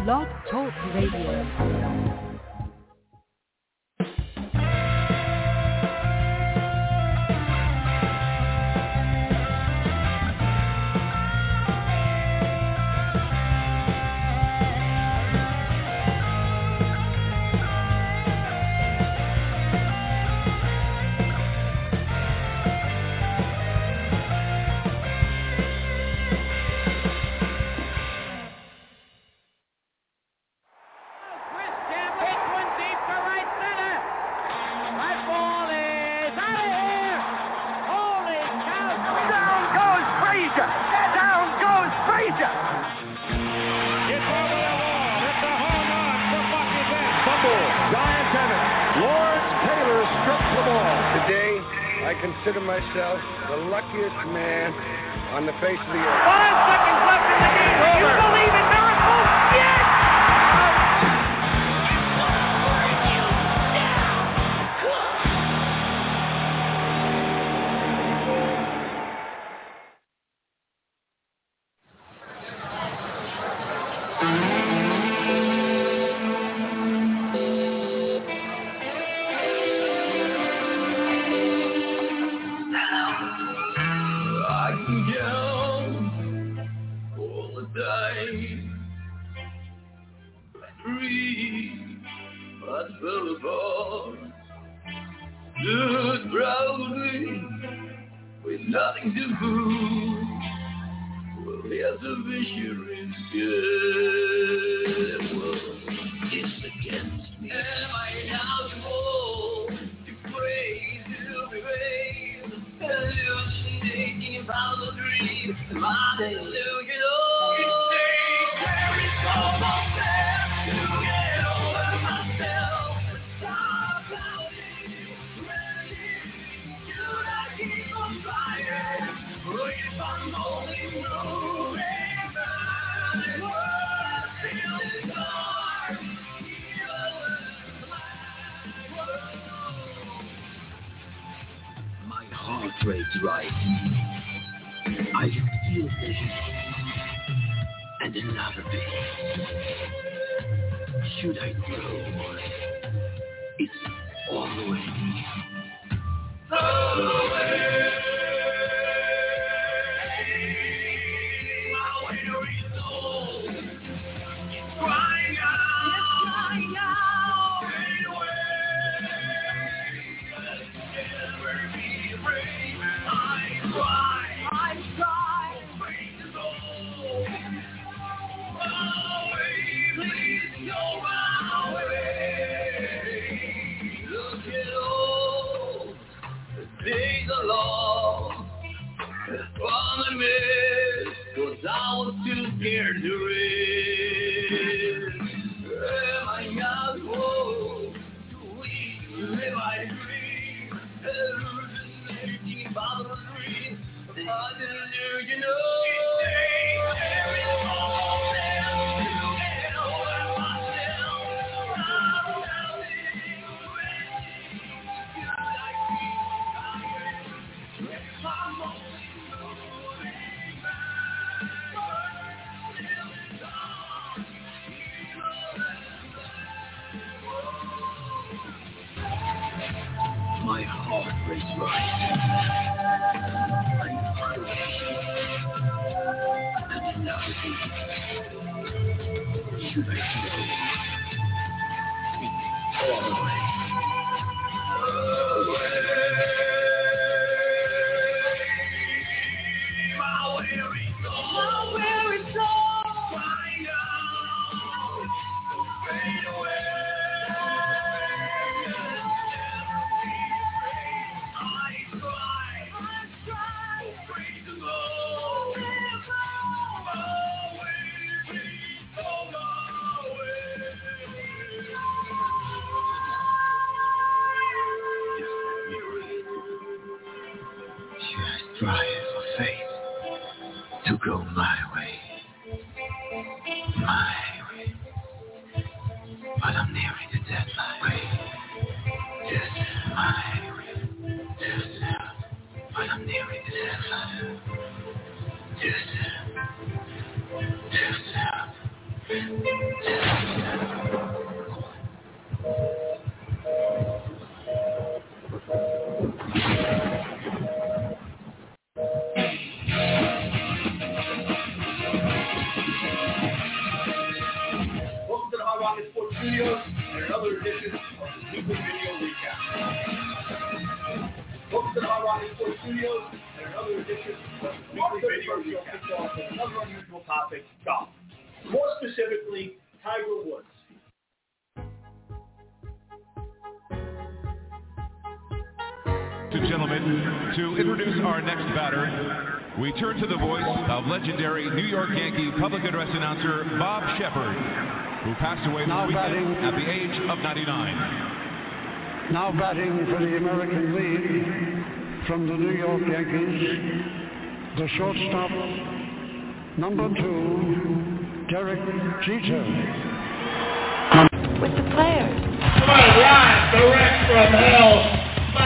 Blog Talk Radio. Consider myself the luckiest man on the face of the earth. 5 seconds left in the game. Do you believe in miracles? Yes! Studios and another edition of the Super Video Recap. Welcome to the Hard Rocket Sports Studios and another edition of the Super Video Recap. Kicked off with another unusual topic, golf. More specifically, Tiger Woods. Gentlemen, to introduce our next batter, we turn to the voice of legendary New York Yankee public address announcer Bob Shepard, who passed away this weekend at the age of 99. Now batting for the American League from the New York Yankees, the shortstop, number 2, Derek Jeter. With the players. All right, direct from hell.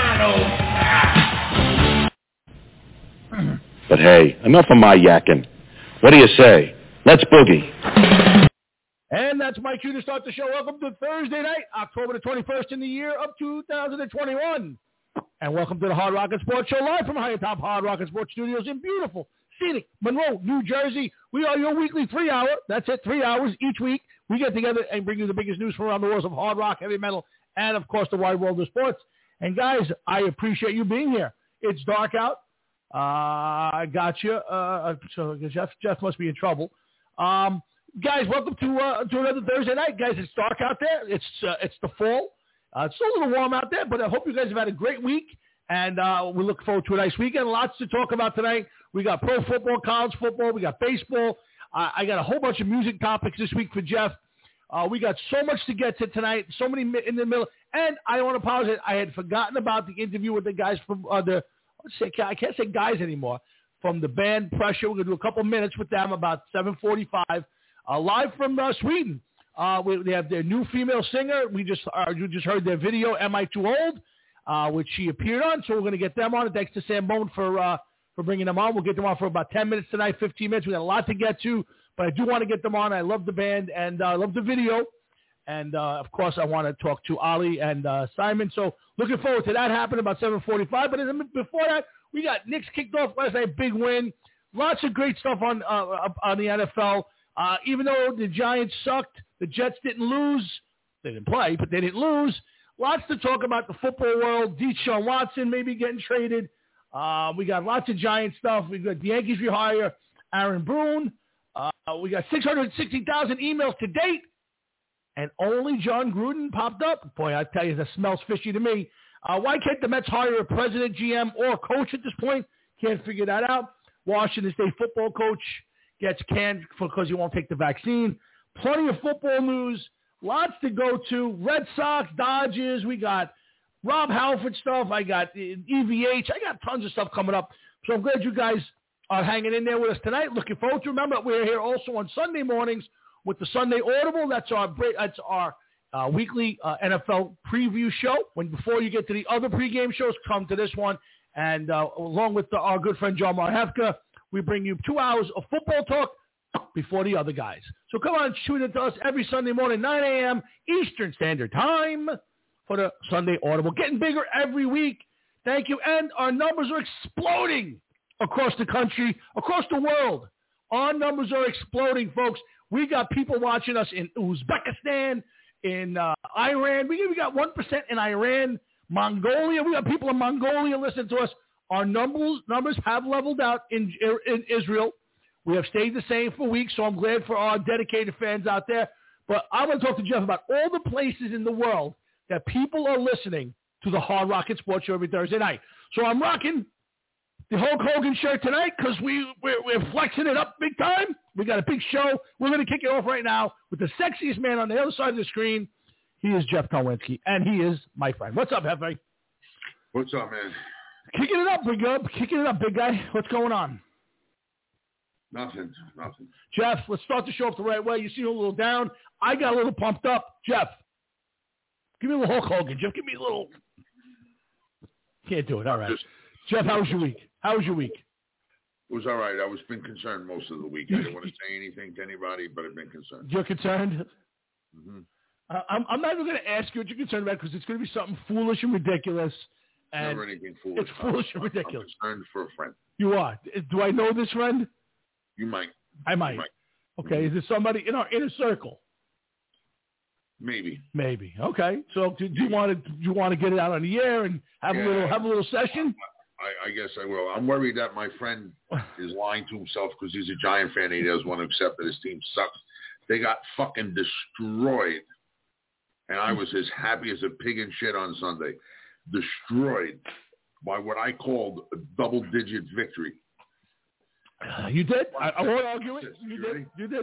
But hey, enough of my yakking. What do you say? Let's boogie. And that's my cue to start the show. Welcome to Thursday night, October the 21st in the year of 2021. And welcome to the Hard Rocket Sports Show, live from High Top Hard Rocket Sports Studios in beautiful, scenic Monroe, New Jersey. We are your weekly 3-hour. That's it, 3 hours each week. We get together and bring you the biggest news from around the world of hard rock, heavy metal, and, of course, the wide world of sports. And, guys, I appreciate you being here. It's dark out. I got you. So Jeff must be in trouble. Guys, welcome to another Thursday night. Guys, it's dark out there. It's the fall. It's still a little warm out there, but I hope you guys have had a great week. And we look forward to a nice weekend. Lots to talk about tonight. We got pro football, college football. We got baseball. I got a whole bunch of music topics this week for Jeff. We got so much to get to tonight, so many in the middle. And I want to apologize. I had forgotten about the interview with the guys from I can't say guys anymore, from the band Pressure. We're going to do a couple minutes with them about 7:45, live from Sweden. They have their new female singer. You just heard their video, Am I Too Old, which she appeared on. So we're going to get them on. And thanks to Sam Bone for bringing them on. We'll get them on for about 10 minutes tonight, 15 minutes. We got a lot to get to. But I do want to get them on. I love the band, and I love the video. And, of course, I want to talk to Ali and Simon. So looking forward to that happening about 7:45. But before that, we got Knicks kicked off last night, big win. Lots of great stuff on the NFL. Even though the Giants sucked, the Jets didn't lose. They didn't play, but they didn't lose. Lots to talk about the football world. Deshaun Watson maybe getting traded. We got lots of Giant stuff. We got the Yankees rehire Aaron Boone. We got 660,000 emails to date, and only John Gruden popped up. Boy, I tell you, that smells fishy to me. Why can't the Mets hire a president, GM, or a coach at this point? Can't figure that out. Washington State football coach gets canned because he won't take the vaccine. Plenty of football news. Lots to go to. Red Sox, Dodgers. We got Rob Halford stuff. I got EVH. I got tons of stuff coming up. So I'm glad you guys are hanging in there with us tonight. Looking forward to. Remember, we're here also on Sunday mornings with the Sunday Audible. That's our weekly NFL preview show. Before you get to the other pregame shows, come to this one. And along with our good friend John Marhefka, we bring you 2 hours of football talk before the other guys. So come on, tune in to us every Sunday morning, 9 a.m. Eastern Standard Time for the Sunday Audible. Getting bigger every week. Thank you. And our numbers are exploding across the country, across the world. Our numbers are exploding, folks. We got people watching us in Uzbekistan, in Iran. We got 1% in Iran, Mongolia. We got people in Mongolia listening to us. Our numbers have leveled out in Israel. We have stayed the same for weeks, so I'm glad for our dedicated fans out there. But I want to talk to Jeff about all the places in the world that people are listening to the Hard Rocket Sports Show every Thursday night. So I'm rocking the Hulk Hogan shirt tonight because we're flexing it up big time. We got a big show. We're going to kick it off right now with the sexiest man on the other side of the screen. He is Jeff Kolwinski, and he is my friend. What's up, Hefe? What's up, man? Kicking it up, big guy. What's going on? Nothing. Jeff, let's start the show off the right way. You seem a little down. I got a little pumped up. Jeff, give me a little Hulk Hogan. Jeff, give me a little. Can't do it. All right. Jeff, how was your week? It was all right. I was been concerned most of the week. I didn't want to say anything to anybody, but I've been concerned. You're concerned? Mm-hmm. I'm not even going to ask you what you're concerned about because it's going to be something foolish and ridiculous. And never anything foolish. It's foolish and ridiculous. I'm concerned for a friend. You are. Do I know this friend? You might. I might. Okay. Is there somebody in our inner circle? Maybe. Okay. So do you want to get it out on the air and have a little session? I guess I will. I'm worried that my friend is lying to himself because he's a Giant fan and he doesn't want to accept that his team sucks. They got fucking destroyed. And I was as happy as a pig in shit on Sunday. Destroyed by what I called a double-digit victory. You did? I won't argue it. You did.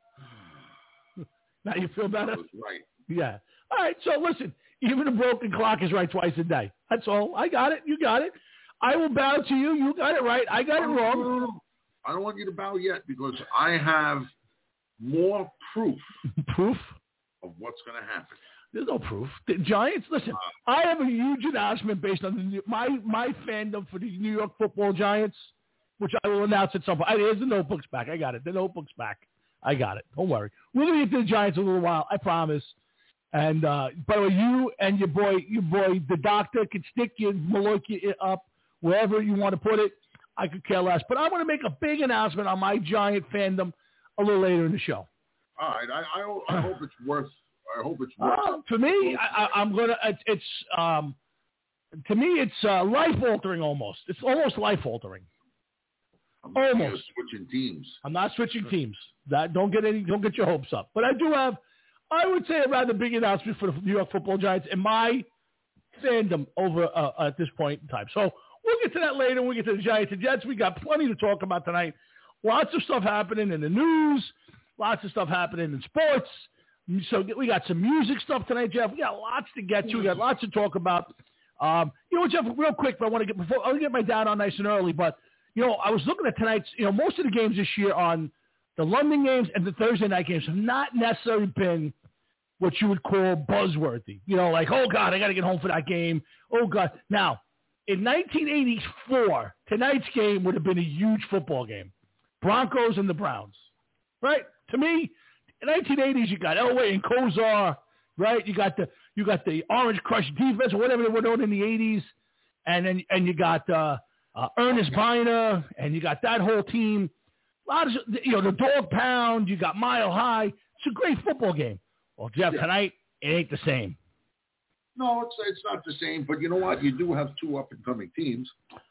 Now you feel better? That was right. Yeah. All right. So listen, even a broken clock is right twice a day. That's all. I got it. You got it. I will bow to you. You got it right. I got it wrong. I don't want you to bow yet because I have more proof. Proof? Of what's going to happen. There's no proof. The Giants, listen, I have a huge announcement based on my fandom for the New York Football Giants, which I will announce at some point. Here's the notebooks back. I got it. The notebook's back. I got it. Don't worry. We're going to get to the Giants in a little while. I promise. And by the way, you and your boy, the doctor, can stick your Maloika up wherever you want to put it. I could care less. But I want to make a big announcement on my Giant fandom a little later in the show. All right. I hope it's worth. I hope it's worth. To me, I'm gonna. It's to me, it's life altering almost. It's almost life altering. Almost switching teams. I'm not switching teams. Don't get your hopes up. But I do have, I would say, a rather big announcement for the New York Football Giants in my fandom over at this point in time. So we'll get to that later. We'll get to the Giants and Jets. We got plenty to talk about tonight. Lots of stuff happening in the news. Lots of stuff happening in sports. So we got some music stuff tonight, Jeff. We got lots to get to. We got lots to talk about. Jeff, real quick, but I'll get my dad on nice and early. But I was looking at tonight's. Most of the games this year on the London games and the Thursday night games have not necessarily been what you would call buzzworthy. Like, oh God, I got to get home for that game. Oh God. Now, in 1984, tonight's game would have been a huge football game. Broncos and the Browns, right? To me. In the 1980s, you got Elway and Kosar, right? You got the Orange Crush defense or whatever they were known in the 80s, and you got Ernest Biner, and you got that whole team. A lot of the Dog Pound. You got Mile High. It's a great football game. Well, Jeff, tonight it ain't the same. No, it's not the same. But you know what? You do have two up and coming teams.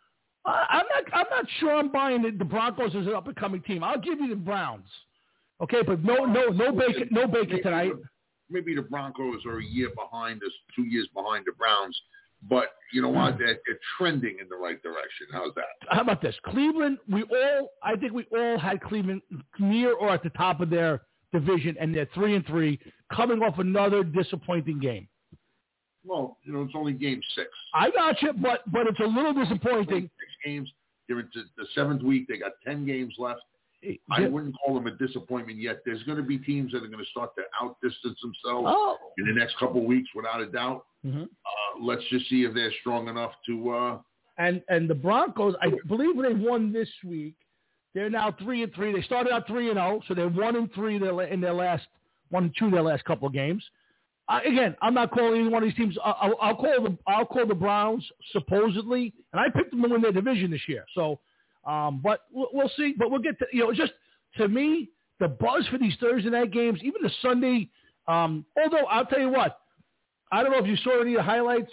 I'm not sure I'm buying the Broncos as an up and coming team. I'll give you the Browns. Okay, but no Baker tonight. Maybe the Broncos are a year behind us, 2 years behind the Browns. But you know what? They're trending in the right direction. How's that? How about this? Cleveland, I think we all had Cleveland near or at the top of their division, and they're 3-3, coming off another disappointing game. Well, it's only game 6. I got you, but it's a little disappointing. 6 games. They're into the 7th week. They got 10 games left. I wouldn't call them a disappointment yet. There's going to be teams that are going to start to outdistance themselves in the next couple of weeks, without a doubt. Mm-hmm. Let's just see if they're strong enough to. And the Broncos, I believe they won this week. They're now 3-3. They started out 3-0, so they're 1-3 in their last 1-2 their last couple of games. Again, I'm not calling either one of these teams. I'll call the Browns supposedly, and I picked them to win their division this year. So. But we'll see. But we'll get to, just to me, the buzz for these Thursday night games, even the Sunday, although I'll tell you what, I don't know if you saw any of the highlights,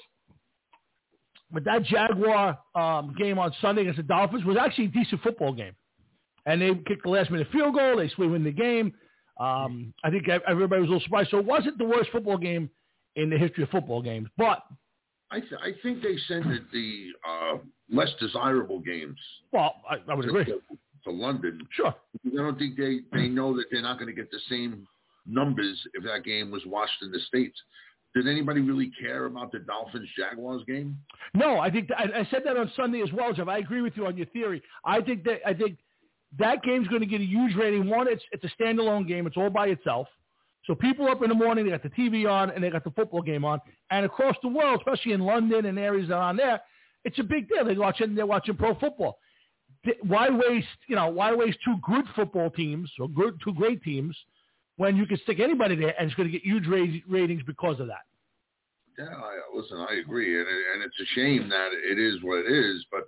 but that Jaguar game on Sunday against the Dolphins was actually a decent football game. And they kicked the last-minute field goal. They win the game. I think everybody was a little surprised. So it wasn't the worst football game in the history of football games. But I think they sent the less desirable games. Well, I would agree. To London. Sure. I don't think they know that they're not going to get the same numbers if that game was watched in the States. Did anybody really care about the Dolphins-Jaguars game? No, I think I said that on Sunday as well, Jeff. I agree with you on your theory. I think that game's going to get a huge rating. One, it's a standalone game. It's all by itself. So people up in the morning, they got the TV on and they got the football game on. And across the world, especially in London and areas that are on there, it's a big deal. They're watching pro football. Why waste two good football teams or two great teams when you can stick anybody there and it's going to get huge ratings because of that? Yeah, listen, I agree. And it's a shame that it is what it is. But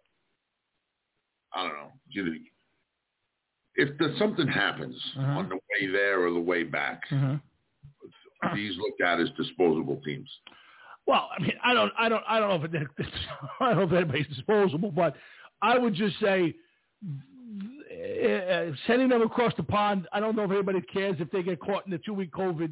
I don't know. If something happens on the way there or the way back, these looked at as disposable teams. Well, I mean, I don't know if I don't know if anybody's disposable, but I would just say sending them across the pond. I don't know if anybody cares if they get caught in the 2-week COVID,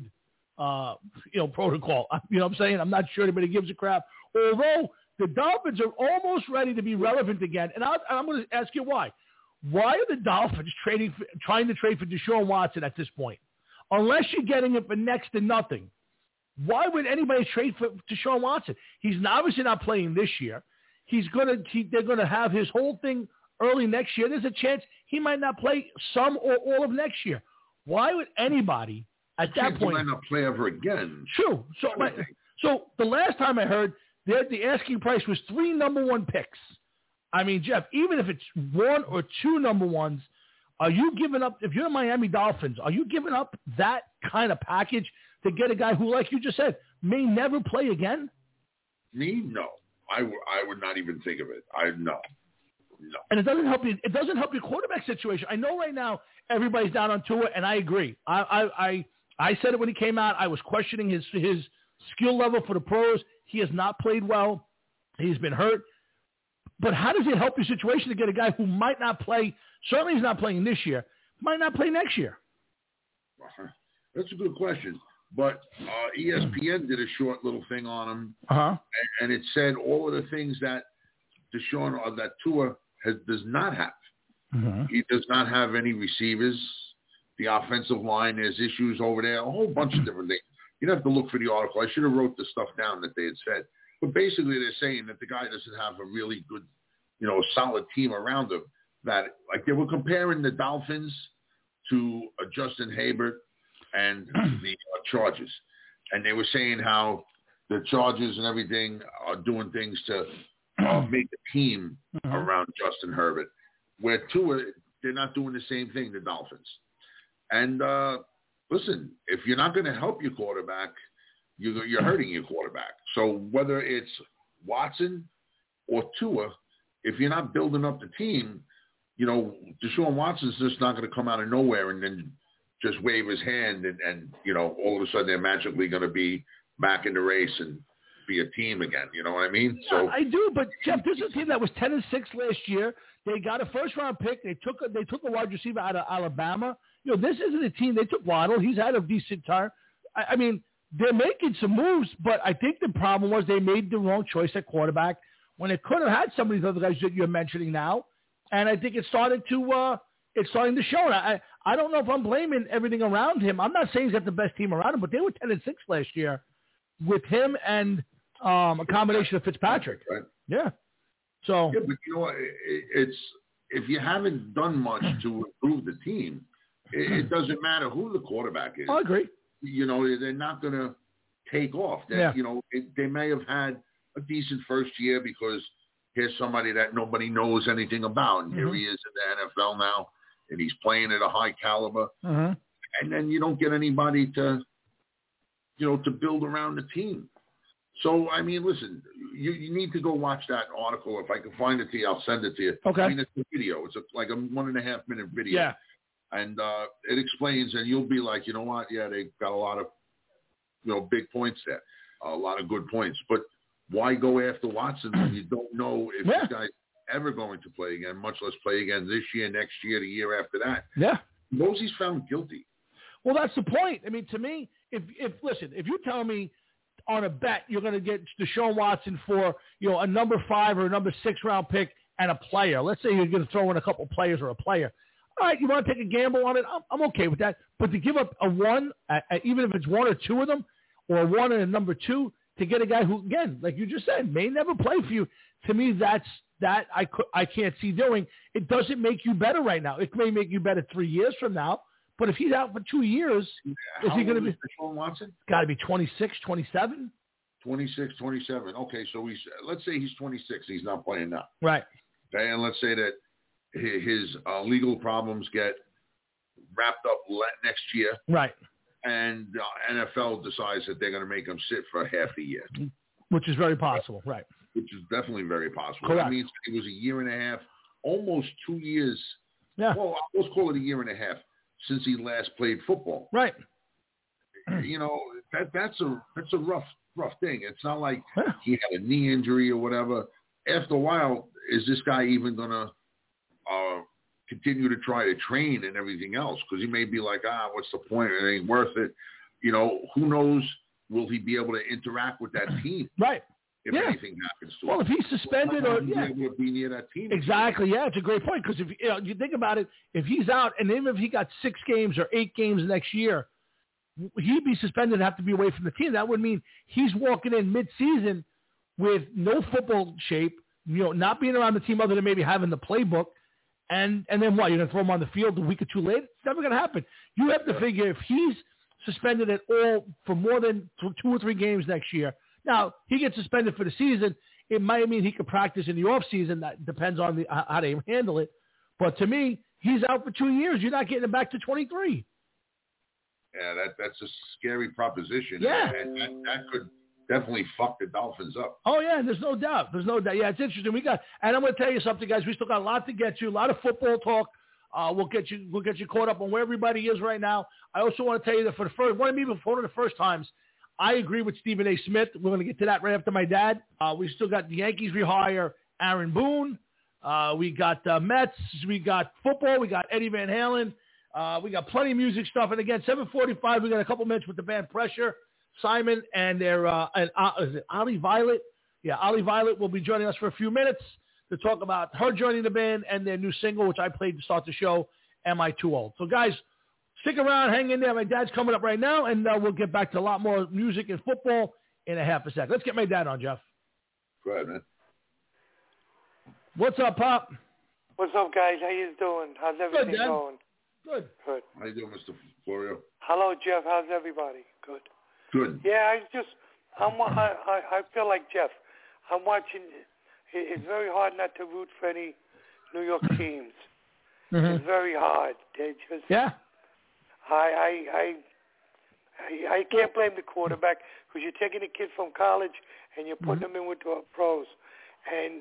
protocol. You know what I'm saying? I'm not sure anybody gives a crap. Although the Dolphins are almost ready to be relevant again, and I'm going to ask you why. Why are the Dolphins trying to trade for Deshaun Watson at this point? Unless you're getting it for next to nothing. Why would anybody trade for Deshaun Watson? He's obviously not playing this year. They're going to have his whole thing early next year. There's a chance he might not play some or all of next year. Why would anybody at that point? He might not play ever again. True. So the last time I heard, the asking price was 3 number 1 picks. I mean, Jeff, even if it's 1 or 2 number 1s, are you giving up, if you're the Miami Dolphins, are you giving up that kind of package to get a guy who, like you just said, may never play again? Me? No. I would not even think of it. No. And it doesn't help you. It doesn't help your quarterback situation. I know right now everybody's down on Tua, and I agree. I said it when he came out. I was questioning his skill level for the pros. He has not played well. He's been hurt. But how does it help your situation to get a guy who might not play? Certainly he's not playing this year. Might not play next year. That's a good question. But ESPN did a short little thing on him, and it said all of the things that Deshaun or that Tua does not have. Mm-hmm. He does not have any receivers. The offensive line has issues over there. A whole bunch of different things. You'd have to look for the article. I should have wrote the stuff down that they had said. But basically, they're saying that the guy doesn't have a really good, solid team around him. That like they were comparing the Dolphins to Justin Herbert and the Chargers, and they were saying how the Chargers and everything are doing things to make a team around Justin Herbert, where Tua, they're not doing the same thing, the Dolphins. And listen, if you're not going to help your quarterback, you're hurting your quarterback. So whether it's Watson or Tua, if you're not building up the team, Deshaun Watson's just not going to come out of nowhere and then just wave his hand and all of a sudden they're magically going to be back in the race and be a team again. You know what I mean? Yeah, so I do, but Jeff, this is a team that was 10-6 last year. They got a first-round pick. They took a wide receiver out of Alabama. This isn't a team. They took Waddle. He's had a decent time. I mean, they're making some moves, but I think the problem was they made the wrong choice at quarterback when they could have had some of these other guys that you're mentioning now. And I think it's starting to show. I don't know if I'm blaming everything around him. I'm not saying he's got the best team around him, but they were 10-6 last year with him and a combination of Fitzpatrick. Right. Yeah. So. Yeah, but it's if you haven't done much to improve the team, it doesn't matter who the quarterback is. I agree. They're not going to take off. They may have had a decent first year because here's somebody that nobody knows anything about. And here he is in the NFL now, and he's playing at a high caliber. And then you don't get anybody to build around the team. So, I mean, listen, you need to go watch that article. If I can find it to you, I'll send it to you. Okay. I mean, it's a video. It's like a 1.5-minute video. Yeah. And it explains, and you'll be like, you know what? Yeah, they've got a lot of, big points there, a lot of good points. But why go after Watson when you don't know if this guy's ever going to play again, much less play again this year, next year, the year after that? Yeah. Mosey's found guilty. Well, that's the point. I mean, to me, if you tell me on a bet you're going to get Deshaun Watson for, a number 5 or a number 6 round pick and a player, let's say you're going to throw in a couple players or a player. All right, you want to take a gamble on it? I'm okay with that. But to give up a 1, even if it's 1 or 2 of them, or a 1 and a number 2, to get a guy who, again, like you just said, may never play for you, to me, that I can't see doing. It doesn't make you better right now. It may make you better 3 years from now. But if he's out for 2 years, is he going to be? Deshaun Watson? Got to be 26, 27. 26, 27. Okay, so let's say he's 26. He's not playing now. Right. Okay, and let's say that his legal problems get wrapped up next year. Right. And NFL decides that they're going to make him sit for half a year. Which is very possible, right. Which is definitely very possible. Correct. That means it was a year and a half, almost 2 years. Yeah. Well, let's call it a year and a half since he last played football. Right. that's a rough thing. It's not like he had a knee injury or whatever. After a while, is this guy even gonna continue to try to train and everything else? Because he may be like, what's the point? It ain't worth it. You know, who knows? Will he be able to interact with that team? Right. If anything happens to him. Well, if he's suspended or be able to be near that team. Exactly. Yeah, it's a great point because if you think about it, if he's out and even if he got 6 games or 8 games next year, he'd be suspended and have to be away from the team. That would mean he's walking in mid-season with no football shape, not being around the team other than maybe having the playbook. And then what? You're going to throw him on the field a week or two later? It's never going to happen. You have to figure if he's suspended at all for more than 2 or 3 games next year. Now, he gets suspended for the season. It might mean he could practice in the offseason. That depends on how they handle it. But to me, he's out for 2 years. You're not getting him back to 23. Yeah, that's a scary proposition. Yeah. And that could definitely fuck the Dolphins up. Oh, yeah, there's no doubt. Yeah, it's interesting. And I'm going to tell you something, guys. We still got a lot to get to, a lot of football talk. We'll get you caught up on where everybody is right now. I also want to tell you that for one of the first times, I agree with Stephen A. Smith. We're going to get to that right after my dad. We still got the Yankees rehire Aaron Boone. We got Mets. We got football. We got Eddie Van Halen. We got plenty of music stuff. And again, 7:45, we got a couple minutes with the band Pressure, Simon, and their is it Ollie Violet? Yeah, Ollie Violet will be joining us for a few minutes to talk about her joining the band and their new single, which I played to start the show, Am I Too Old? So, guys, stick around, hang in there. My dad's coming up right now, and we'll get back to a lot more music and football in a half a sec. Let's get my dad on, Jeff. Go ahead, man. What's up, Pop? What's up, guys? How you doing? How's everything going? Good. How you doing, Mr. Florio? Hello, Jeff. How's everybody? Good. Good. Yeah, I feel like Jeff. I'm watching. It's very hard not to root for any New York teams. Mm-hmm. It's very hard. They just. Yeah. I can't blame the quarterback because you're taking a kid from college and you're putting him in with the pros, and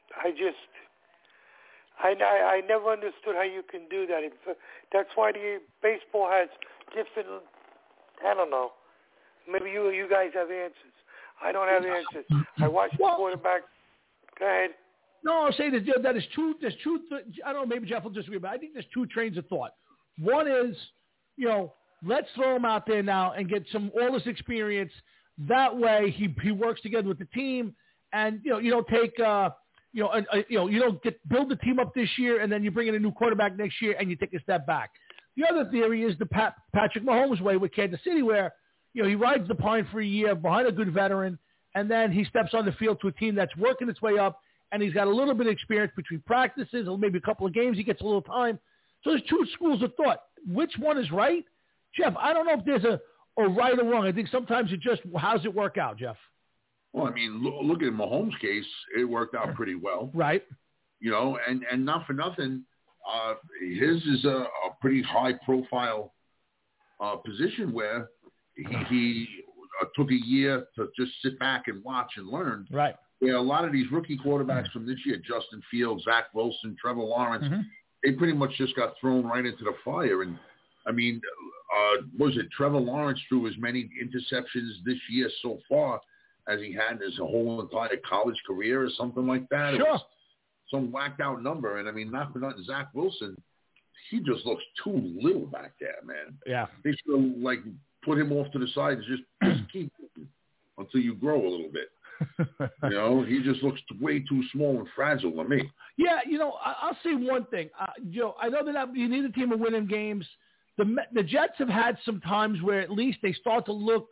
I never understood how you can do that. That's why the baseball has different. I don't know. Maybe you guys have answers. I don't have answers. I watch the quarterback. Go ahead. No, I'll say that is true. There's two. I don't know. Maybe Jeff will disagree, but I think there's 2 trains of thought. One is, let's throw him out there now and get all this experience. That way, he works together with the team, and you don't take you don't build the team up this year, and then you bring in a new quarterback next year, and you take a step back. The other theory is the Patrick Mahomes way with Kansas City, where he rides the pine for a year behind a good veteran, and then he steps on the field to a team that's working its way up, and he's got a little bit of experience between practices, or maybe a couple of games. He gets a little time. So there's 2 schools of thought. Which one is right? Jeff, I don't know if there's a right or wrong. I think sometimes it just, how's it work out, Jeff? Well, I mean, look at Mahomes' case. It worked out pretty well. Right. And not for nothing, his is a pretty high-profile position where he took a year to just sit back and watch and learn. Right. Yeah, a lot of these rookie quarterbacks from this year, Justin Fields, Zach Wilson, Trevor Lawrence, they pretty much just got thrown right into the fire. And, I mean, Trevor Lawrence threw as many interceptions this year so far as he had his whole entire college career or something like that. Sure. It was some whacked out number. And, I mean, not for nothing, Zach Wilson, he just looks too little back there, man. Yeah. They should have, put him off to the side and just keep him until you grow a little bit. He just looks way too small and fragile to me. Yeah, I'll say one thing. I know that you need a team of winning games. The Jets have had some times where at least they start to look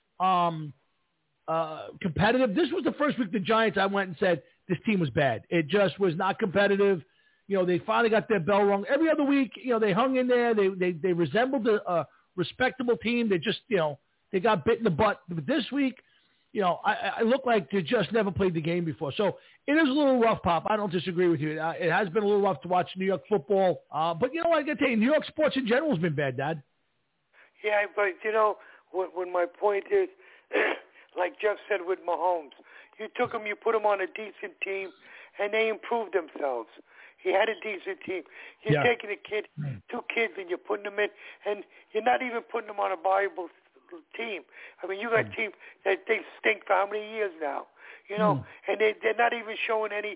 competitive. This was the first week the Giants, I went and said, this team was bad. It just was not competitive. They finally got their bell rung. Every other week, they hung in there. They resembled a respectable team. They just, they got bit in the butt. But this week, I look like they just never played the game before. So it is a little rough, Pop. I don't disagree with you. It has been a little rough to watch New York football. But you know what? I got to tell you, New York sports in general has been bad, Dad. Yeah, but, when my point is, like Jeff said with Mahomes, you took him, you put him on a decent team, and they improved themselves. He had a decent team. You're taking a kid, 2 kids, and you're putting them in, and you're not even putting them on a viable team. I mean, you got teams that they stink for how many years now? You know, and they're not even showing any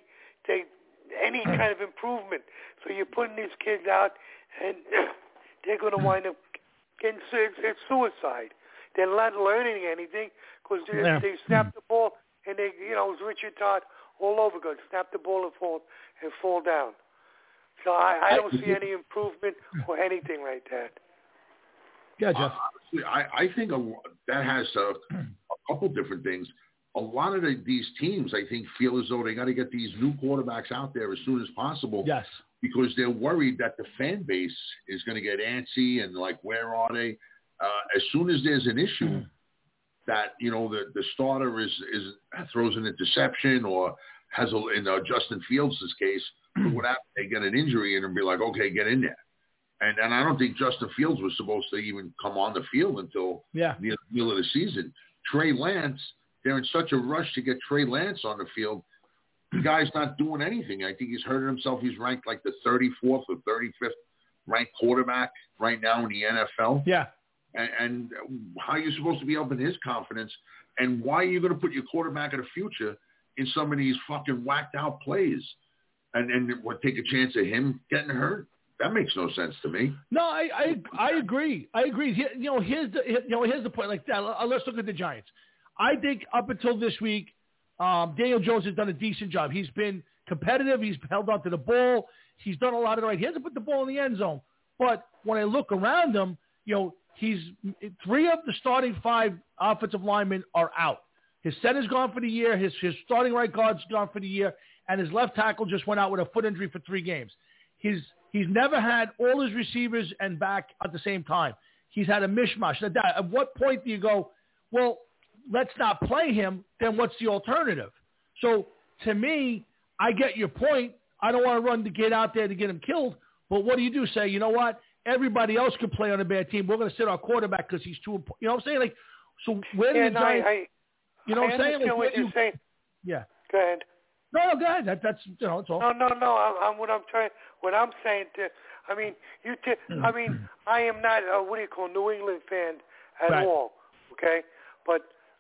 kind of improvement. So you're putting these kids out, and they're going to wind up getting it's suicide. They're not learning anything because they snap the ball and they, you know, it's Richard Todd all over again. Snap the ball and fall down. So I don't see any improvement or anything like that. Yeah, Jeff. I think that has a couple different things. A lot of these teams, I think, feel as though they got to get these new quarterbacks out there as soon as possible. Yes. Because they're worried that the fan base is going to get antsy and like, where are they? As soon as there's an issue that, you know, the starter throws an interception or has in Justin Fields' case, what happened? They get an injury and be like, okay, get in there. And I don't think Justin Fields was supposed to even come on the field until the middle of the season. Trey Lance, they're in such a rush to get Trey Lance on the field. The guy's not doing anything. I think he's hurting himself. He's ranked like the 34th or 35th ranked quarterback right now in the NFL. Yeah. And how are you supposed to be helping his confidence? And why are you going to put your quarterback of the future in some of these fucking whacked out plays and take a chance of him getting hurt? That makes no sense to me. No, I agree. I agree. Here's the point. Like that, let's look at the Giants. I think up until this week, Daniel Jones has done a decent job. He's been competitive. He's held on to the ball. He's done a lot of the right. He hasn't put the ball in the end zone. But when I look around him, he's 3 of the starting 5 offensive linemen are out. His center's gone for the year. His starting right guard's gone for the year, and his left tackle just went out with a foot injury for 3 games. He's never had all his receivers and back at the same time. He's had a mishmash. At what point do you go, well, let's not play him, then what's the alternative? So to me, I get your point. I don't want to run the kid out there to get him killed, but what do? Say, you know what? Everybody else can play on a bad team. We're going to sit our quarterback because he's too – you know what I'm saying? Like, so where do the Giants – you know what I'm saying? Like, what you're saying. Yeah. Go ahead. No, go ahead. That's it's all. No. What I'm saying to, I am not a New England fan at all. Okay, but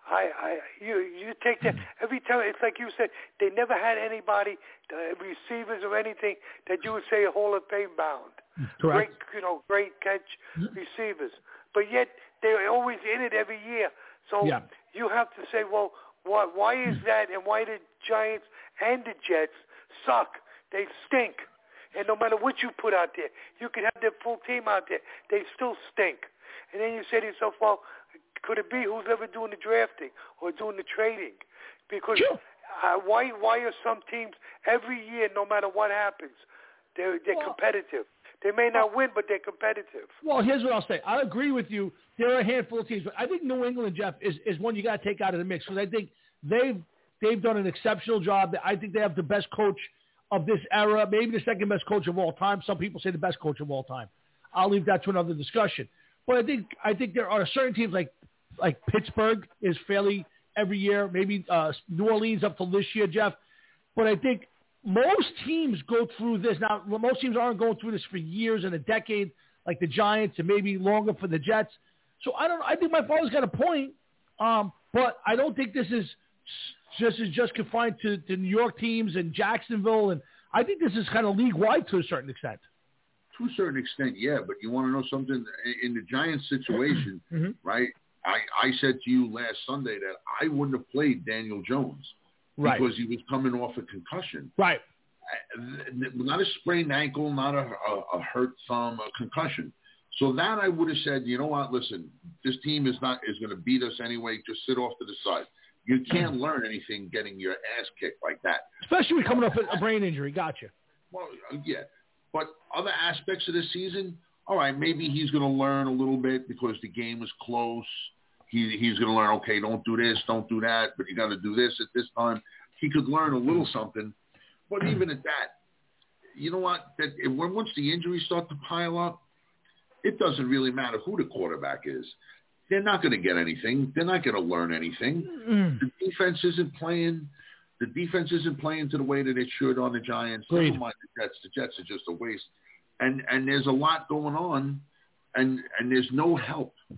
you take that every time. It's like you said, they never had anybody, receivers or anything that you would say Hall of Fame bound. Correct. Great catch receivers, but yet they're always in it every year. So you have to say, well, why is that, and why the Giants and the Jets suck? They stink. And no matter what you put out there, you could have their full team out there. They still stink. And then you say to yourself, well, could it be who's ever doing the drafting or doing the trading? Because why are some teams every year, no matter what happens, they're competitive? They may not win, but they're competitive. Well, here's what I'll say. I agree with you. There are a handful of teams, but I think New England, Jeff, is one you got to take out of the mix because I think they've done an exceptional job. I think they have the best coach of this era, maybe the second best coach of all time. Some people say the best coach of all time. I'll leave that to another discussion. But I think there are certain teams like Pittsburgh is fairly every year, maybe New Orleans up till this year, Jeff. But I think most teams go through this. Now, most teams aren't going through this for years and a decade, like the Giants, and maybe longer for the Jets. So I think my father's got a point, but I don't think this is just confined to New York teams and Jacksonville, and I think this is kind of league-wide to a certain extent. To a certain extent, yeah, but you want to know something? In the Giants situation, right, I said to you last Sunday that I wouldn't have played Daniel Jones because he was coming off a concussion. Right. Not a sprained ankle, not a hurt thumb, a concussion. So that I would have said, you know what, listen, this team is going to beat us anyway. Just sit off to the side. You can't learn anything getting your ass kicked like that. Especially when coming off a brain injury. Gotcha. Well, yeah. But other aspects of the season, all right, maybe he's going to learn a little bit because the game is close. He's going to learn, okay, don't do this, don't do that, but you got to do this at this time. He could learn a little something. But even at that, you know what? Once the injuries start to pile up, it doesn't really matter who the quarterback is. They're not going to get anything. They're not going to learn anything. The defense isn't playing. The defense isn't playing to the way that it should on the Giants. Never mind the Jets. The Jets are just a waste. And there's a lot going on, and there's no help.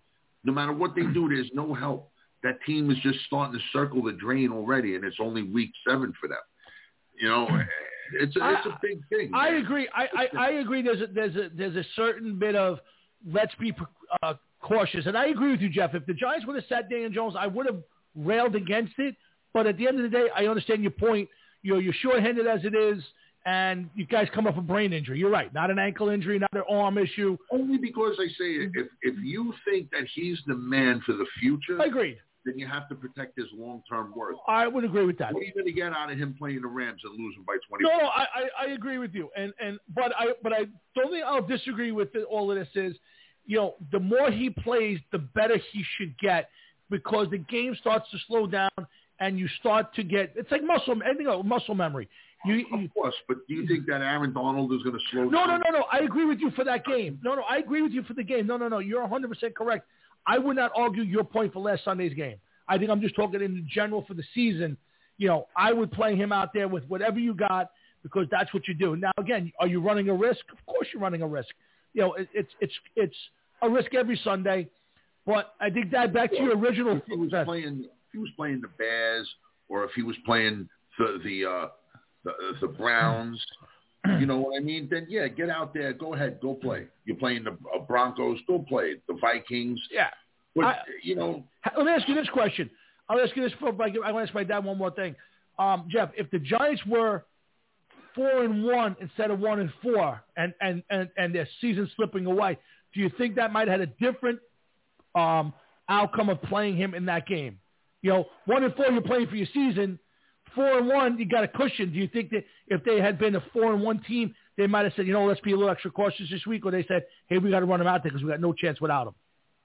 No matter what they do, there's no help. That team is just starting to circle the drain already, and it's only week 7 for them. You know, it's a big thing. I agree. I agree. There's a certain bit of let's be cautious, and I agree with you, Jeff. If the Giants would have sat Daniel Jones, I would have railed against it. But at the end of the day, I understand your point. You're shorthanded as it is, and you guys come off a brain injury. You're right. Not an ankle injury, not an arm issue. Only because I say if you think that he's the man for the future, I agree. Then you have to protect his long-term worth. I would agree with that. What are you going to get out of him playing the Rams and losing by 20? No, I agree with you. But I don't think I'll disagree with all of this is, you know, the more he plays, the better he should get because the game starts to slow down and you start to get, it's like muscle memory. Of course, but do you think that Aaron Donald is going to slow down? No. I agree with you for that game. No, I agree with you for the game. No. You're 100% correct. I would not argue your point for last Sunday's game. I think I'm just talking in general for the season. You know, I would play him out there with whatever you got because that's what you do. Now, again, are you running a risk? Of course you're running a risk. You know, it's a risk every Sunday. But I think that back to your original. If he was playing the Bears or if he was playing the Browns, you know what I mean? Then, yeah, get out there. Go ahead. Go play. You're playing the Broncos. Go play. The Vikings. Yeah. But, you know. Let me ask you this question. I'll ask you this. I want to ask my dad one more thing. Jeff, if the Giants were 4-1 instead of 1-4 and their season slipping away, do you think that might have had a different outcome of playing him in that game? You know, 1-4, you're playing for your season. 4-1, you got a cushion. Do you think that if they had been a 4-1 team, they might have said, you know, let's be a little extra cautious this week, or they said, hey, we got to run him out there because we got no chance without him?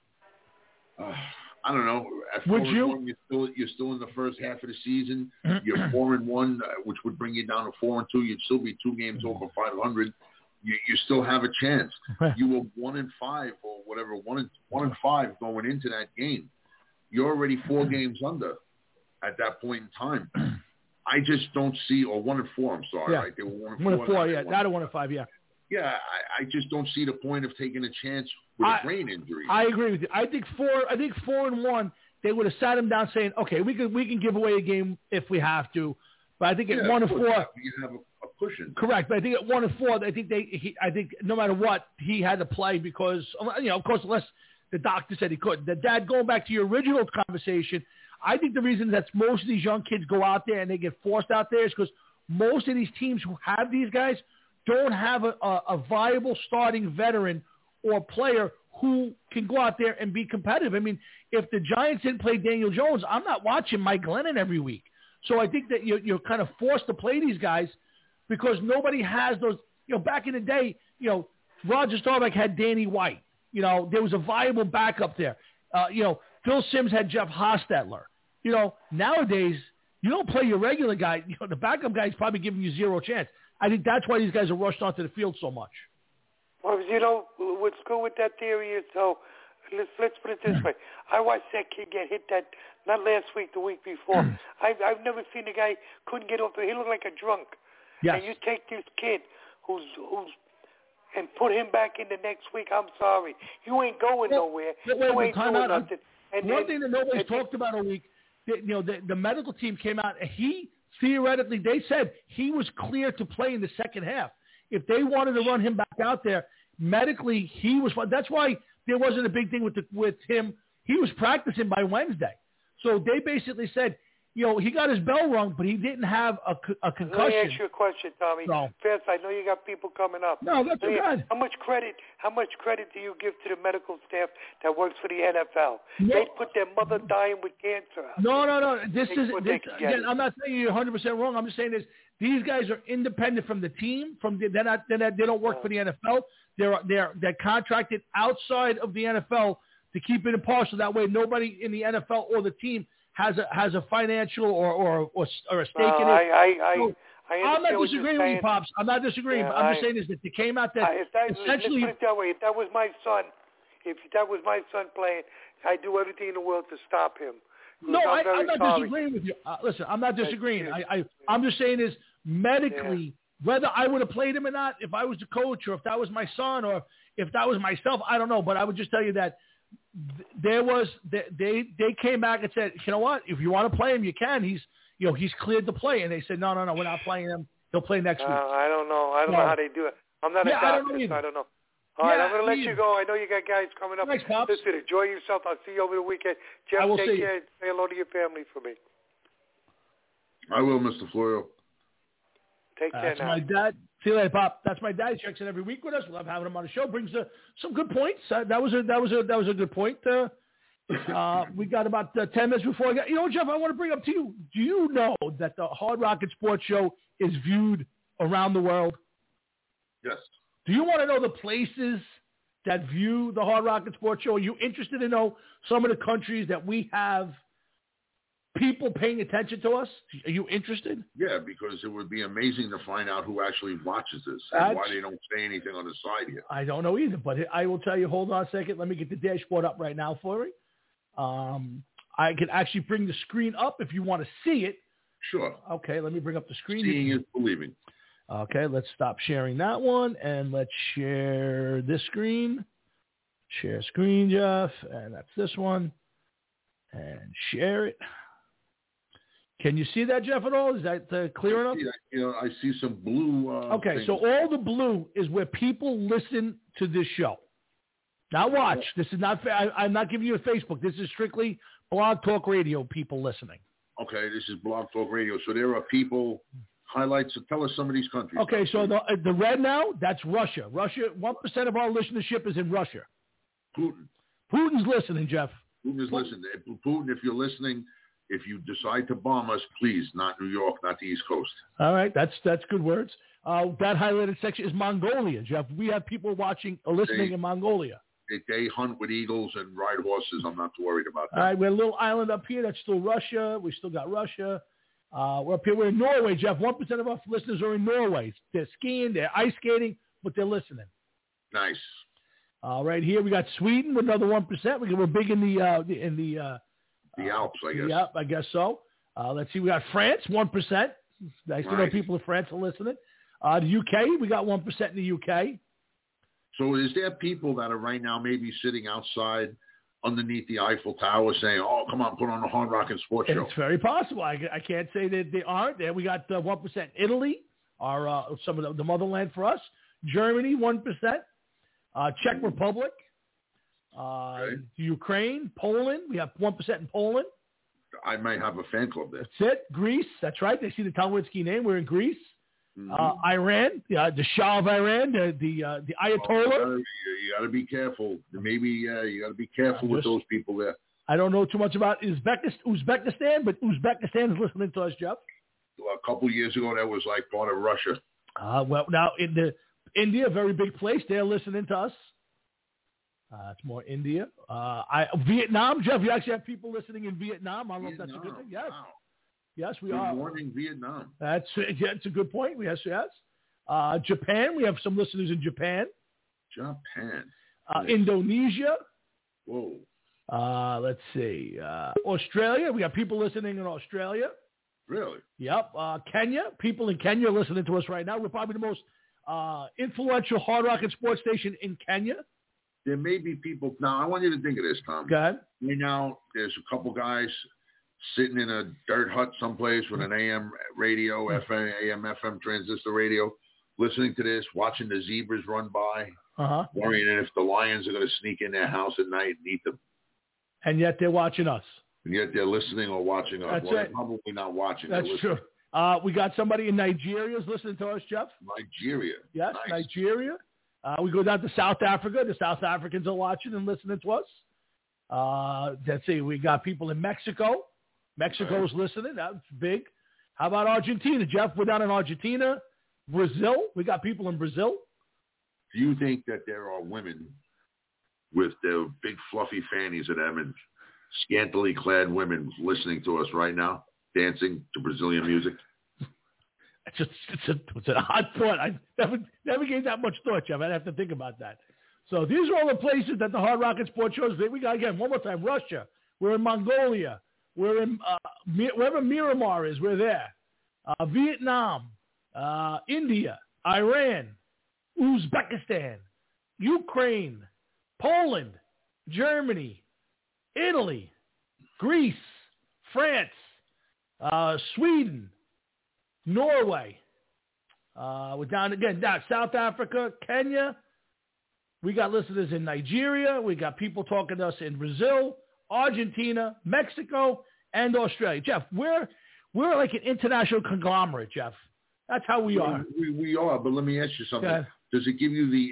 I don't know. Would you? You're still in the first half of the season. You're 4-1, which would bring you down to 4-2. You'd still be 2 games over 500. You still have a chance. You were 1-5 or whatever, 1-5 going into that game. You're already 4 games under at that point in time. I just don't see, or 1-4. I'm sorry, right? They were 1-4. 1-4, yeah. Not a 1-5, yeah. Yeah, I just don't see the point of taking a chance with a brain injury. I agree with you. I think 4-1, they would have sat him down saying, okay, we can give away a game if we have to. But I think at 1-4, you have a cushion. Correct, but I think at 1-4, I think no matter what, he had to play because, you know, of course, unless the doctor said he couldn't. The dad, going back to your original conversation, I think the reason that most of these young kids go out there and they get forced out there is because most of these teams who have these guys don't have a viable starting veteran or player who can go out there and be competitive. I mean, if the Giants didn't play Daniel Jones, I'm not watching Mike Glennon every week. So I think that you're kind of forced to play these guys because nobody has those. You know, back in the day, you know, Roger Staubach had Danny White. You know, there was a viable backup there. You know, Phil Simms had Jeff Hostetler. You know, nowadays, you don't play your regular guy. You know, the backup guy is probably giving you zero chance. I think that's why these guys are rushed onto the field so much. Well, you know, what's good with that theory is, so let's put it this way. I watched that kid get hit not last week, the week before. I've never seen a guy couldn't get off. He looked like a drunk. Yes. And you take this kid who's and put him back in the next week, I'm sorry. You ain't going nowhere. You ain't doing nothing. And one thing that nobody's talked about all week, you know, the medical team came out, and he theoretically, they said he was clear to play in the second half. If they wanted to run him back out there, medically, he was fine. That's why there wasn't a big thing with him. He was practicing by Wednesday. So they basically said, you know, he got his bell rung, but he didn't have a concussion. Let me ask you a question, Tommy. No. Fast, I know you got people coming up. No, that's okay. How much credit do you give to the medical staff that works for the NFL? No. They put their mother dying with cancer out. No. This again, I'm not saying you're 100% wrong. I'm just saying this. These guys are independent from the team. They don't work for the NFL. They're contracted outside of the NFL to keep it impartial. That way, nobody in the NFL or the team has a financial or a stake in it. I'm not disagreeing with you, Pops. I'm not disagreeing. I'm just saying is that they came out that essentially. Let's put it that way. If that was my son playing, I'd do everything in the world to stop him. No, I'm not disagreeing with you. Listen, I'm not disagreeing. I'm just saying is medically, whether I would have played him or not, if I was the coach or if that was my son or if that was myself, I don't know. But I would just tell you that they came back and said, you know what? If you want to play him, you can. He's cleared to play. And they said, no, we're not playing him. He'll play next week. I don't know. I don't know how they do it. I'm not a doctor, so I don't know. All right, I'm going to let you go. I know you got guys coming up. Thanks, Pops. Listen, enjoy yourself. I'll see you over the weekend. Jeff, take care. Say hello to your family for me. I will, Mr. Florio. Take care That's now. my dad. See you later, Pop. That's my dad. He checks in every week with us. We love having him on the show. Brings some good points. That was a good point. We got about 10 minutes before I got. You know, Jeff, I want to bring up to you. Do you know that the Hard Rocket Sports Show is viewed around the world? Yes. Do you want to know the places that view the Hard Rocket Sports Show? Are you interested to know some of the countries that we have people paying attention to us? Are you interested? Yeah, because it would be amazing to find out who actually watches this and why they don't say anything on the side here. I don't know either, but I will tell you, hold on a second. Let me get the dashboard up right now for you. I can actually bring the screen up if you want to see it. Sure. Okay, let me bring up the screen. Seeing is believing. Okay, let's stop sharing that one, and let's share this screen. Share screen, Jeff, and that's this one. And share it. Can you see that, Jeff, at all? Is that clear enough? I see some blue. Okay, things. so all the blue is where people listen to this show. Now watch. This is not. I'm not giving you a Facebook. This is strictly Blog Talk Radio people listening. Okay, this is Blog Talk Radio. So there are people. Highlights. So tell us some of these countries. Okay, so the red now, that's Russia. 1% of our listenership is in Russia. Putin's listening, Jeff. Putin is listening. Putin, if you're listening, if you decide to bomb us, please, not New York, not the East Coast. All right, that's good words. That highlighted section is Mongolia, Jeff. We have people listening in Mongolia. They hunt with eagles and ride horses. I'm not too worried about that. All right, we have a little island up here. That's still Russia. We still got Russia. We're up here. We're in Norway, Jeff. 1% of our listeners are in Norway. They're skiing, they're ice skating, but they're listening. Nice. Right here we got Sweden with another 1%. We're big in the Alps, I guess. Yep, I guess so. Let's see. We got France, 1%. Nice to know people in France are listening. The UK, we got 1% in the UK. So is there people that are right now maybe sitting outside underneath the Eiffel Tower saying, oh, come on, put on the Hard Rock and Sports Show? It's very possible. I can't say that they aren't. There we got 1% Italy, some of the motherland for us. Germany, 1%. Czech Republic. Ukraine, Poland. We have 1% in Poland. I might have a fan club there. That's it. Greece. That's right. They see the Talmudsky name. We're in Greece. Iran, the Shah of Iran, the Ayatollah. You got to be careful. Maybe you got to be careful with those people there. I don't know too much about Uzbekistan, but Uzbekistan is listening to us, Jeff. A couple of years ago, that was like part of Russia. Well, now in India, very big place. They're listening to us. It's more India. Vietnam, Jeff. You actually have people listening in Vietnam. I don't know if that's a good thing. Yes. Wow. Yes, we Good are. Good morning, Vietnam. That's a good point. Yes. Japan. We have some listeners in Japan. Japan. Indonesia. Whoa. Let's see. Australia. We have people listening in Australia. Really? Yep. Kenya. People in Kenya are listening to us right now. We're probably the most influential hard rock and sports station in Kenya. There may be people. Now, I want you to think of this, Tom. Go ahead. Right now, there's a couple guys sitting in a dirt hut someplace with an AM radio, FM, AM, FM transistor radio, listening to this, watching the zebras run by, worrying if the lions are going to sneak in their house at night and eat them. And yet they're watching us. And yet they're listening or watching us. That's they're probably not watching. That's true. We got somebody in Nigeria who's listening to us, Jeff. Nigeria. Yes, nice. Nigeria. We go down to South Africa. The South Africans are watching and listening to us. Let's see. We got people in Mexico. Mexico's listening. That's big. How about Argentina, Jeff? We're down in Argentina. Brazil. We got people in Brazil. Do you think that there are women with their big fluffy fannies at them and scantily clad women listening to us right now, dancing to Brazilian music? It's an odd thought. I never gave that much thought, Jeff. I'd have to think about that. So these are all the places that the Hard Rock and Sports shows. We got, again, one more time, Russia. We're in Mongolia. We're in wherever Miramar is, we're there. Vietnam, India, Iran, Uzbekistan, Ukraine, Poland, Germany, Italy, Greece, France, Sweden, Norway. We're down South Africa, Kenya. We got listeners in Nigeria. We got people talking to us in Brazil, Argentina, Mexico, and Australia. Jeff, we're like an international conglomerate, Jeff. That's how we are. We are, but let me ask you something. Okay. Does it give you the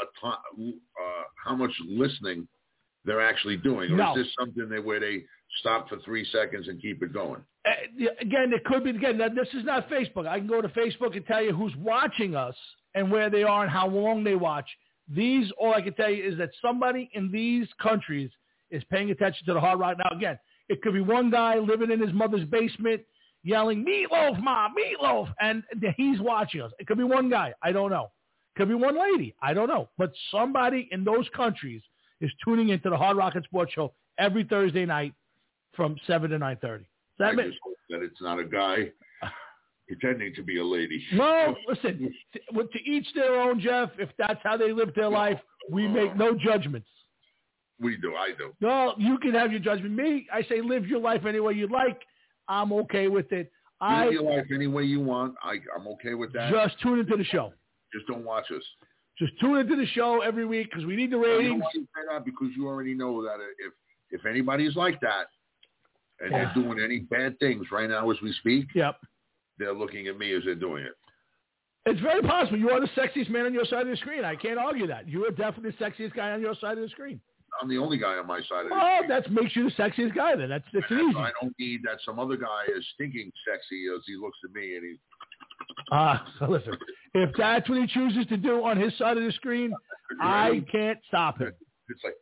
how much listening they're actually doing? Or No. is this something where they stop for 3 seconds and keep it going? Again, it could be, this is not Facebook. I can go to Facebook and tell you who's watching us and where they are and how long they watch. All I can tell you is that somebody in these countries is paying attention to the Hard Rock. Now, again, it could be one guy living in his mother's basement yelling, "Meatloaf, Mom, Meatloaf," and he's watching us. It could be one guy. I don't know. It could be one lady. I don't know. But somebody in those countries is tuning into the Hard Rock and Sports Show every Thursday night from 7 to 9:30. I just hope that it's not a guy pretending to be a lady. No, listen, to each their own, Jeff. If that's how they live their life, we make no judgments. We do. I do. No, you can have your judgment. Me, I say live your life any way you like. I'm okay with it. Live your life any way you want. I'm okay with that. Just tune into the show. Just don't watch us. Just tune into the show every week because we need the ratings. You know why you say that? Because you already know that if anybody's like that and they're doing any bad things right now as we speak, they're looking at me as they're doing it. It's very possible. You are the sexiest man on your side of the screen. I can't argue that. You are definitely the sexiest guy on your side of the screen. I'm the only guy on my side of the screen. Oh, that makes you the sexiest guy then. That's easy. I don't need that some other guy is stinking sexy as he looks at me and he's... Listen, if that's what he chooses to do on his side of the screen, I can't stop him. It's like...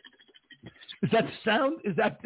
Is that the sound? Is that...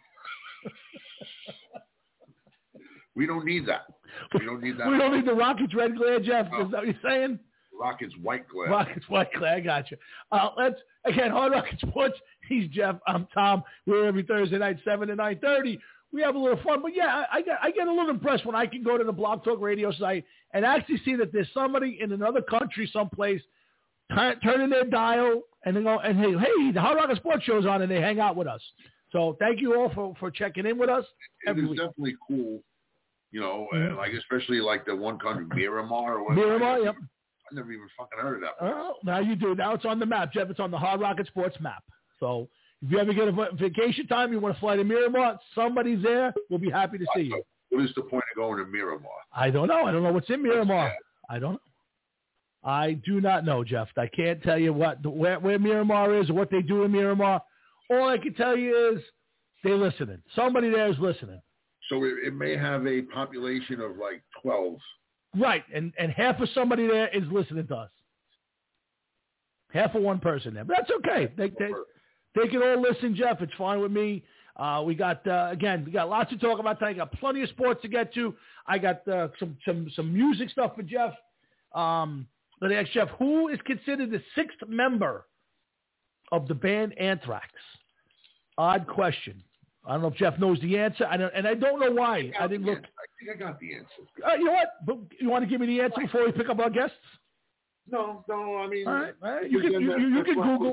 We don't need that. We don't need that. We don't need the Rockets red glare, Jeff. No. Is that what you're saying? Rockets white glare. Rockets white glare. I got you. Again, Hard Rock Sports. He's Jeff. I'm Tom. We're every Thursday night, 7 to 9:30. We have a little fun. But yeah, I get a little impressed when I can go to the Blog Talk Radio site and actually see that there's somebody in another country someplace turning their dial and they go and hey, the Hard Rock Sports Show's on, and they hang out with us. So thank you all for checking in with us. It is definitely cool. You know, like especially like the one country, Miramar or whatever. Miramar, yep. I never even fucking heard of that. Oh, now you do. Now it's on the map, Jeff. It's on the Hard Rocket Sports map. So if you ever get a vacation time, you want to fly to Miramar, somebody's there. We'll be happy to see you. What is the point of going to Miramar? I don't know. I don't know what's in Miramar. I don't know. I do not know, Jeff. I can't tell you where Miramar is or what they do in Miramar. All I can tell you is they're listening. Somebody there is listening. So it may have a population of like 12. Right, and half of somebody there is listening to us. Half of one person there. But that's okay. They can all listen, Jeff. It's fine with me. We got lots to talk about tonight. Got plenty of sports to get to. I got some music stuff for Jeff. Let me ask Jeff, who is considered the sixth member of the band Anthrax? Odd question. I don't know if Jeff knows the answer. I don't know why. I didn't look. I think I got the answer. You know what? But you want to give me the answer before we pick up our guests? No. I mean, all right. You can Google.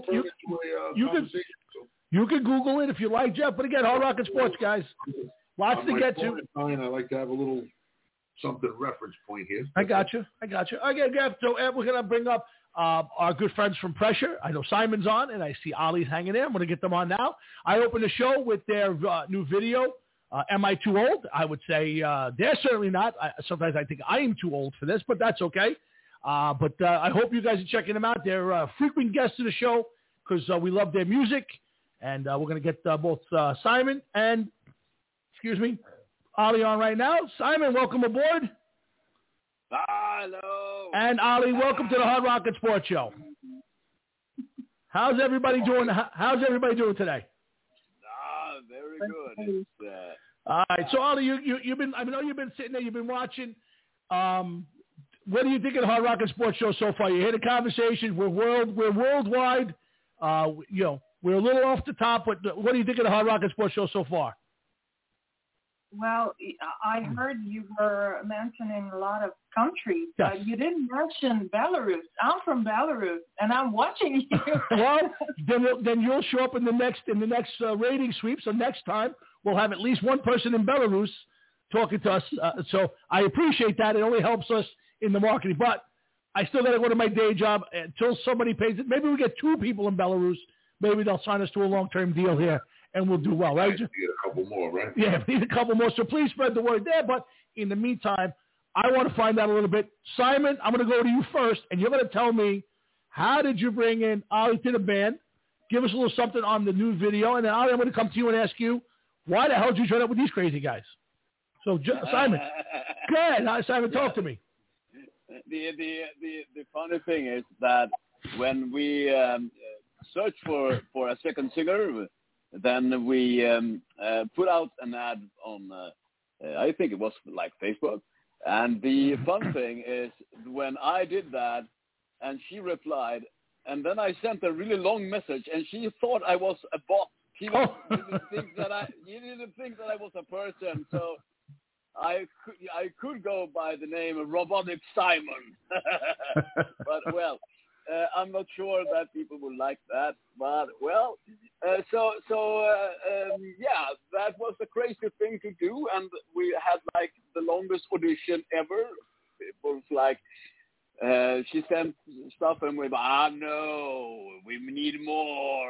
You can Google it if you like, Jeff. But again, Hard Rock and Sports, guys. Lots to get to. I like to have a little something reference point here. I got you. Okay, Jeff. So we're gonna bring up our good friends from Pressure. I know Simon's on, and I see Ollie's hanging there. I'm going to get them on now. I opened the show with their new video, Am I Too Old? I would say they're certainly not. Sometimes I think I am too old for this, but that's okay. But I hope you guys are checking them out. They're frequent guests of the show because we love their music. And we're going to get both Simon and, Ollie on right now. Simon, welcome aboard. Hello. And Ollie, welcome to the Hard Rock and Sports Show. How's everybody doing? How's everybody doing today? Very good. All right. So Ollie, you've been. I know you've been sitting there. You've been watching. What do you think of the Hard Rock and Sports Show so far? You hear the conversation. We're worldwide. We're a little off the top, but what do you think of the Hard Rock and Sports Show so far? Well, I heard you were mentioning a lot of countries, yes. but you didn't mention Belarus. I'm from Belarus, and I'm watching you. Well, then you'll show up in the next rating sweep. So next time we'll have at least one person in Belarus talking to us. So I appreciate that. It only helps us in the marketing. But I still got to go to my day job until somebody pays it. Maybe we get 2 people in Belarus. Maybe they'll sign us to a long-term deal here, and we'll do well, right? Need a couple more, right? Yeah, we need a couple more. So please spread the word there. But in the meantime, I want to find out a little bit. Simon, I'm going to go to you first, and you're going to tell me, how did you bring in Ali to the band? Give us a little something on the new video. And then, Ali, I'm going to come to you and ask you, why the hell did you join up with these crazy guys? So, Simon, go ahead. Simon, talk to me. The funny thing is that when we search for a second singer, then we put out an ad on, I think it was like Facebook. And the fun thing is when I did that and she replied, and then I sent a really long message and she thought I was a bot. She didn't think that I was a person. So I could go by the name of Robotic Simon. But, well, I'm not sure that people will like that, but well, yeah, that was a crazy thing to do, and we had like the longest audition ever. It was like she sent stuff, and we went, no, we need more.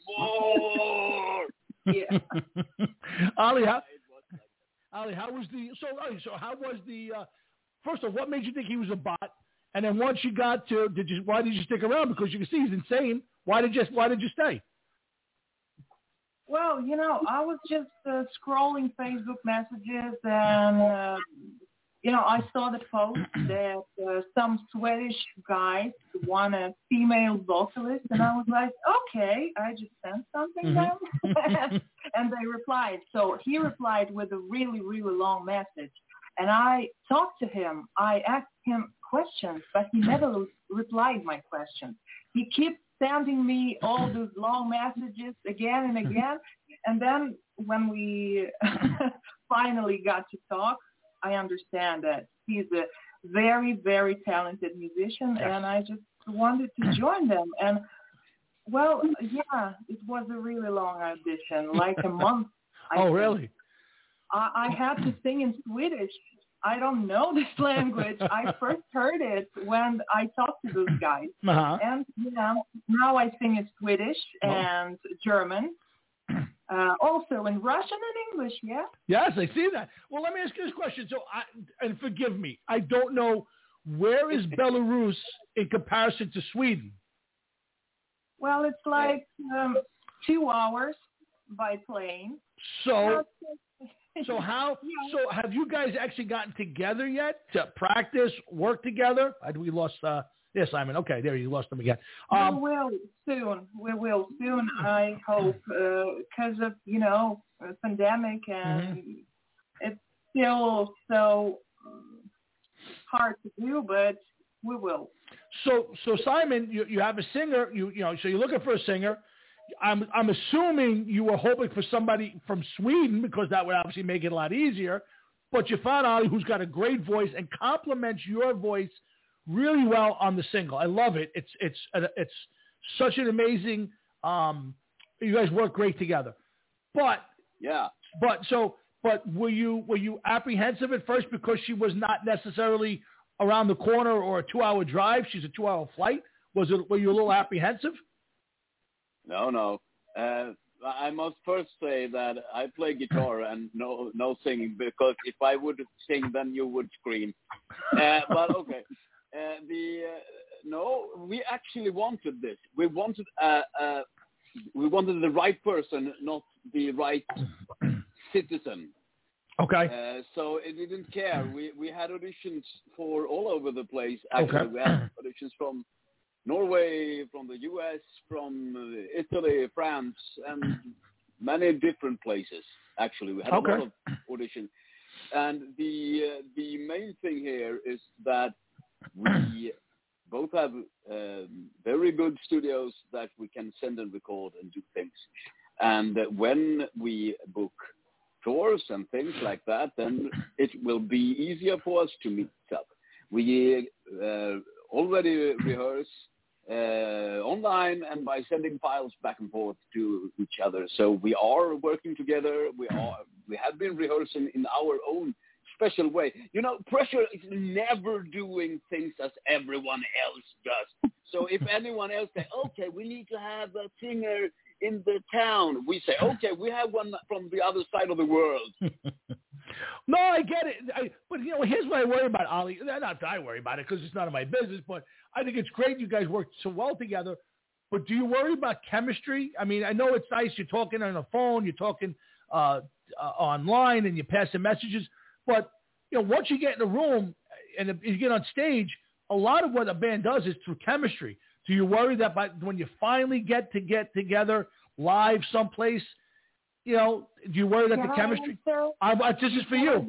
Yeah. Ali, how was the? So how was the? First of all, what made you think he was a bot? And then once you got to, why did you stick around? Because you can see he's insane. Why did you stay? Well, I was just scrolling Facebook messages, and I saw the post that some Swedish guys want a female vocalist, and I was like, okay, I just sent something then, and they replied. So he replied with a really, really long message. And I talked to him. I asked him questions, but he never replied my questions. He keeps sending me all those long messages again and again. And then when we finally got to talk, I understand that he's a very, very talented musician, and I just wanted to join them. And, well, yeah, it was a really long audition, like a month. Really? I had to sing in Swedish. I don't know this language. I first heard it when I talked to those guys. And now I sing in Swedish and German. Also in Russian and English, yeah? Yes, I see that. Well, let me ask you this question. So, and forgive me, I don't know, where is Belarus in comparison to Sweden? Well, it's like 2 hours by plane. So have you guys actually gotten together yet to practice, work together? We lost, Simon. Okay, there, you lost them again. We will soon. I hope, because of, pandemic, and it's still so hard to do, but we will. So Simon, you have a singer, so you're looking for a singer. I'm assuming you were hoping for somebody from Sweden, because that would obviously make it a lot easier. But you found Ali, who's got a great voice and complements your voice really well on the single. I love it. It's such an amazing. You guys work great together. But were you apprehensive at first because she was not necessarily around the corner or a 2-hour drive? She's a 2-hour flight. Were you a little apprehensive? No. I must first say that I play guitar and no singing, because if I would sing, then you would scream. But okay, we actually wanted this. We wanted the right person, not the right citizen. Okay. So it didn't care. We had auditions for all over the place. Actually, we had auditions from Norway, from the U.S., from Italy, France, and many different places. Actually, we had a lot of auditions. And the main thing here is that we both have very good studios that we can send and record and do things. And when we book tours, tours and things like that, then it will be easier for us to meet up. We already rehearse online and by sending files back and forth to each other. So we are working together. We have been rehearsing in our own special way. You know, Pressure is never doing things as everyone else does. So if anyone else say, okay, we need to have a singer in the town, we say, okay, we have one from the other side of the world. No, I get it. But, you know, here's what I worry about, Ali. Not that I worry about it because it's none of my business, but I think it's great you guys work so well together. But do you worry about chemistry? I mean, I know it's nice. You're talking on the phone. You're talking online and you're passing messages. But, you know, once you get in the room and you get on stage, a lot of what a band does is through chemistry. Do you worry that when you finally get together live someplace, you know, do you worry that the chemistry? This is for you.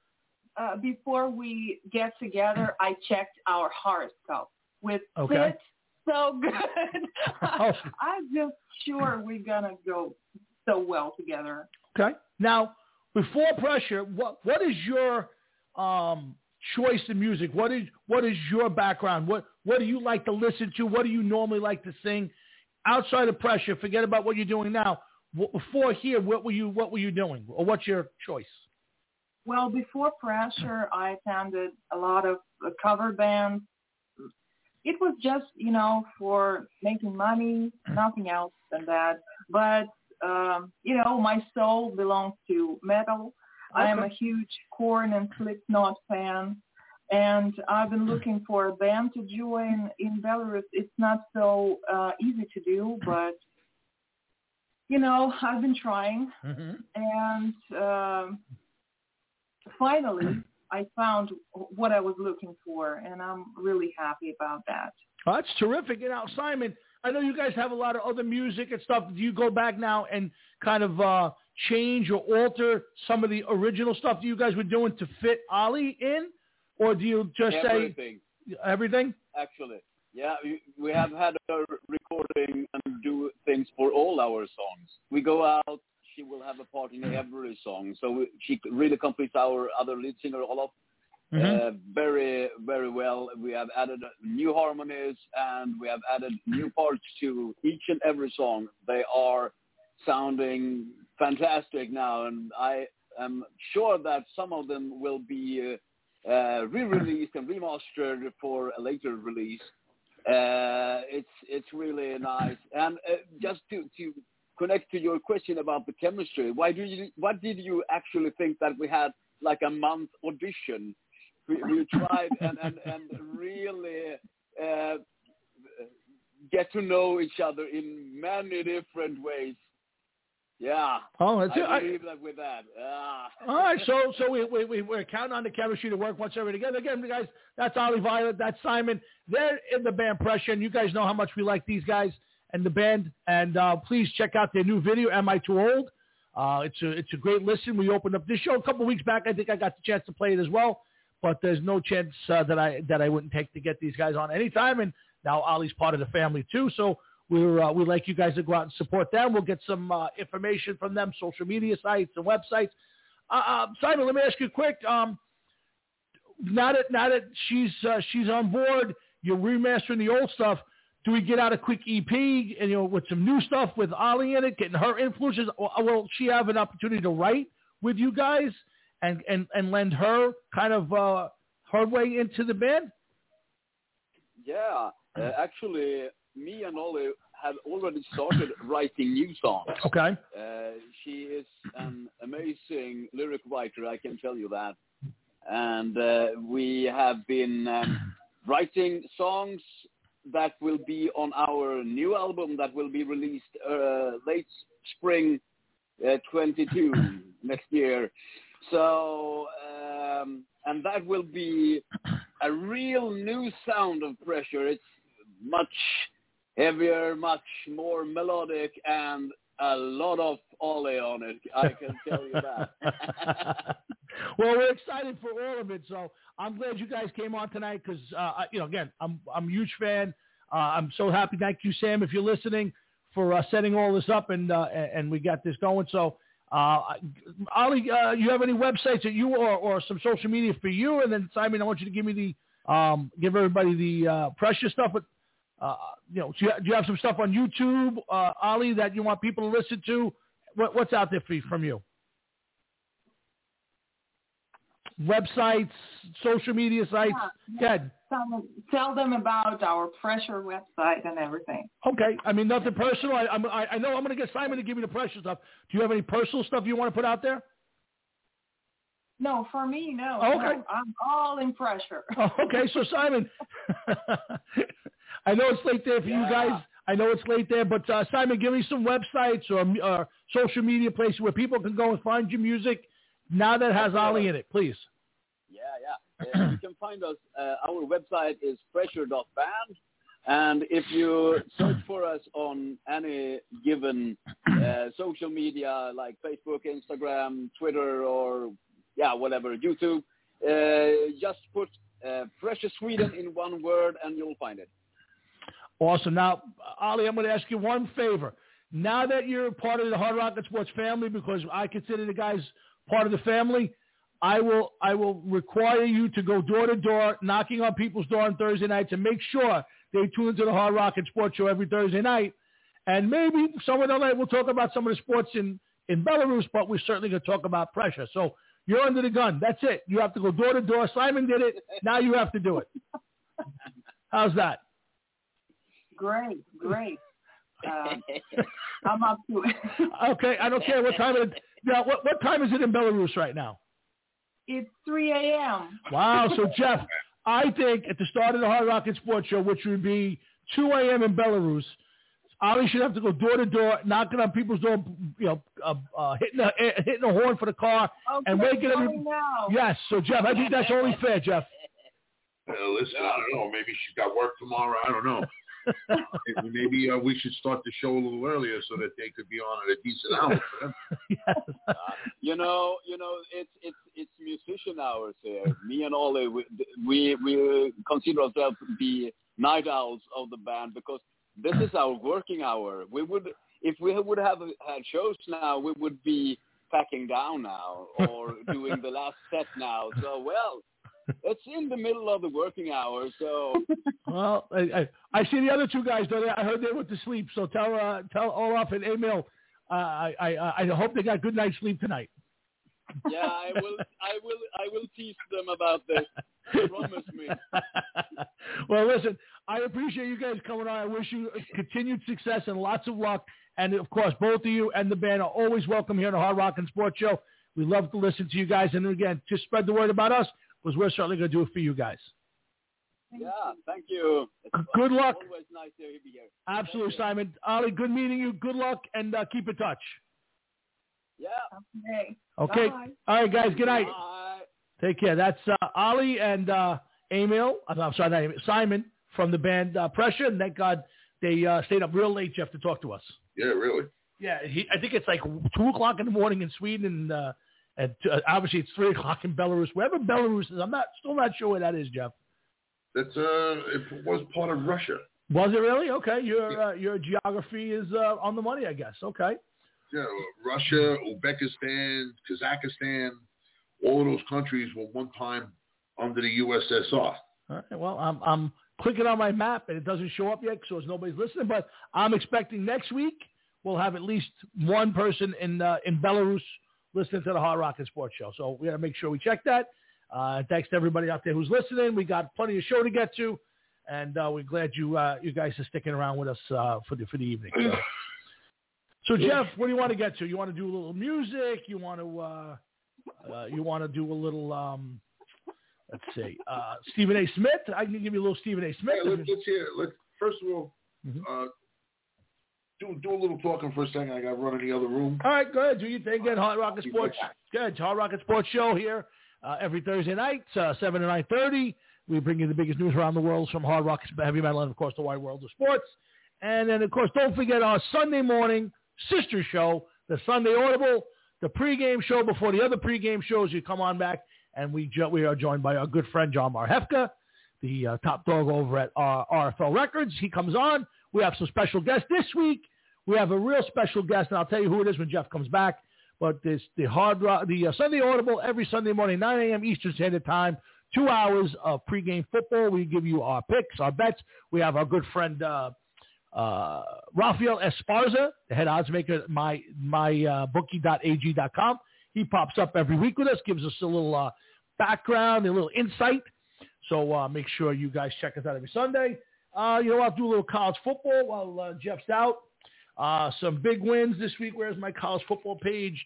Before we get together, I checked our horoscope with Fit. So good. I'm just sure we're going to go so well together. Okay. Now, before Pressure, what is your choice in music? What is your background? What do you like to listen to? What do you normally like to sing? Outside of Pressure, forget about what you're doing now. Before here, what were you doing, or what's your choice? Well, before Pressure, I attended a lot of cover bands. It was just, you know, for making money, nothing else than that. But you know, my soul belongs to metal. Okay. I am a huge Korn and Slipknot fan, and I've been looking for a band to join in Belarus. It's not so easy to do, but, you know, I've been trying. Mm-hmm. And finally, I found what I was looking for, and I'm really happy about that. Oh, that's terrific. And now, Simon, I know you guys have a lot of other music and stuff. Do you go back now and kind of change or alter some of the original stuff that you guys were doing to fit Ali in? Or do you just say everything? Actually, yeah, we have had a recording and do things for all our songs. We go out, she will have a part in every song. So she really completes our other lead singer, Olof. Very, very well. We have added new harmonies and we have added new parts to each and every song. They are sounding fantastic now, and I am sure that some of them will be re-released and remastered for a later release. It's really nice. And just to connect to your question about the chemistry, what did you actually think that we had like a month audition? We tried and really get to know each other in many different ways. Yeah. Oh, that's I believe that with that. All right, so we're counting on the chemistry to work once every together. Again, guys, that's Ollie Violet, that's Simon. They're in the band Pressure, and you guys know how much we like these guys and the band. And please check out their new video, Am I Too Old? It's a great listen. We opened up this show a couple of weeks back. I think I got the chance to play it as well. But there's no chance that I wouldn't take to get these guys on anytime. And now Ollie's part of the family too. So we like you guys to go out and support them. We'll get some information from them, social media sites and websites. Simon, let me ask you quick. Now that she's on board, you're remastering the old stuff. Do we get out a quick EP and with some new stuff with Ollie in it, getting her influences? Or will she have an opportunity to write with you guys? And lend her kind of her way into the band? Yeah, actually, me and Ollie have already started writing new songs. Okay. She is an amazing lyric writer, I can tell you that. And we have been writing songs that will be on our new album that will be released late spring 22 next year. So, and that will be a real new sound of Pressure. It's much heavier, much more melodic, and a lot of Ollie on it. I can tell you that. Well, we're excited for all of it. So I'm glad you guys came on tonight because, again, I'm a huge fan. I'm so happy. Thank you, Sam, if you're listening, for setting all this up and we got this going. So Ali, you have any websites that you or some social media for you? And then Simon, I want you to give me give everybody the Precious stuff. But do you have some stuff on YouTube, Ali, that you want people to listen to? What's out there from you? Websites, social media sites. Good. Tell them about our Pressure website and everything. Okay. I mean, nothing personal. I know I'm going to get Simon to give me the Pressure stuff. Do you have any personal stuff you want to put out there? No, for me, no. Oh, okay. No, I'm all in Pressure. Oh, okay. So, Simon, I know it's late there for you guys. I know it's late there, but Simon, give me some websites or social media places where people can go and find your music now that it has Ali in it, please. Yeah. You can find us. Our website is pressure.band. And if you search for us on any given social media like Facebook, Instagram, Twitter, or whatever, YouTube, just put Pressure Sweden in one word and you'll find it. Awesome. Now, Ali, I'm going to ask you one favor. Now that you're part of the Hard Rocket Sports family, because I consider the guys part of the family, I will require you to go door to door, knocking on people's door on Thursday nights, and make sure they tune into the Hard Rocket Sports Show every Thursday night. And maybe some of the night we'll talk about some of the sports in Belarus, but we're certainly going to talk about Pressure. So you're under the gun. That's it. You have to go door to door. Simon did it. Now you have to do it. How's that? Great. I'm up to it. Okay, I don't care what time it is. Now, what time is it in Belarus right now? It's 3 a.m. Wow. So, Jeff, I think at the start of the Hard Rocket Sports Show, which would be 2 a.m. in Belarus, Ali should have to go door to door, knocking on people's door, hitting a horn for the car, and waking everybody. Yes. So, Jeff, I think that's only fair, Jeff. Listen, I don't know. Maybe she's got work tomorrow. I don't know. Maybe we should start the show a little earlier so that they could be on at a decent hour for them. Yes. It's musician hours here. Me and Ollie, we consider ourselves to be night owls of the band because this is our working hour. If we would have had shows now, we would be packing down now or doing the last set now. So it's in the middle of the working hours, so. Well, I see the other two guys, though. I heard they went to sleep, so tell Olaf and Emil I hope they got good night's sleep tonight. Yeah, I will tease them about this. Promise me. Well, listen, I appreciate you guys coming on. I wish you continued success and lots of luck. And, of course, both of you and the band are always welcome here on the Hard Rock and Sports Show. We love to listen to you guys. And, again, just spread the word about us, because we're certainly going to do it for you guys. Yeah, thank you. Good luck. Always nice to be here. Absolutely, Simon. Ali, good meeting you. Good luck, and keep in touch. Yeah. Okay. Bye. All right, guys. Good night. Bye. Take care. That's Ali and Emil. I'm sorry, not Emil, Simon from the band Pressure. And thank God they stayed up real late, Jeff, to talk to us. Yeah, really. Yeah, I think it's like 2 o'clock in the morning in Sweden, and obviously it's 3 o'clock in Belarus. Wherever Belarus is, I'm still not sure where that is, Jeff. That's it was part of Russia. Was it really? Okay, your geography is on the money, I guess. Okay. Yeah, Russia, Uzbekistan, Kazakhstan, all of those countries were one time under the USSR. All right. Well, I'm clicking on my map and it doesn't show up yet, so nobody's listening. But I'm expecting next week we'll have at least one person in Belarus listening to the Hard Rock and Sports Show. So we got to make sure we check that. Thanks to everybody out there who's listening. We got plenty of show to get to, and we're glad you guys are sticking around with us for the evening. So Jeff, what do you want to get to? You want to do a little music? You want to do a little let's see, Stephen A. Smith? I can give you a little Stephen A. Smith. Yeah, let's hear it. First of all, do a little talking for a second. I got to run in the other room. All right, go ahead. Do your thing. Good. Hard Rocket Sports. Good. Hard Rocket Sports Show here every Thursday night, 7 to 9:30. We bring you the biggest news around the world from hard rock, heavy metal, and, of course, the wide world of sports. And then, of course, don't forget our Sunday morning sister show, the Sunday Audible, the pregame show before the other pregame shows. You come on back, and we are joined by our good friend John Marhefka, the top dog over at RFL Records. He comes on. We have some special guests this week. We have a real special guest, and I'll tell you who it is when Jeff comes back. But the Sunday Audible every Sunday morning, 9 a.m. Eastern Standard Time, 2 hours of pregame football. We give you our picks, our bets. We have our good friend Rafael Esparza, the head odds maker at mybookie.ag.com. He pops up every week with us, gives us a little background, a little insight. So make sure you guys check us out every Sunday. I'll do a little college football while Jeff's out. Some big wins this week. Where's my college football page?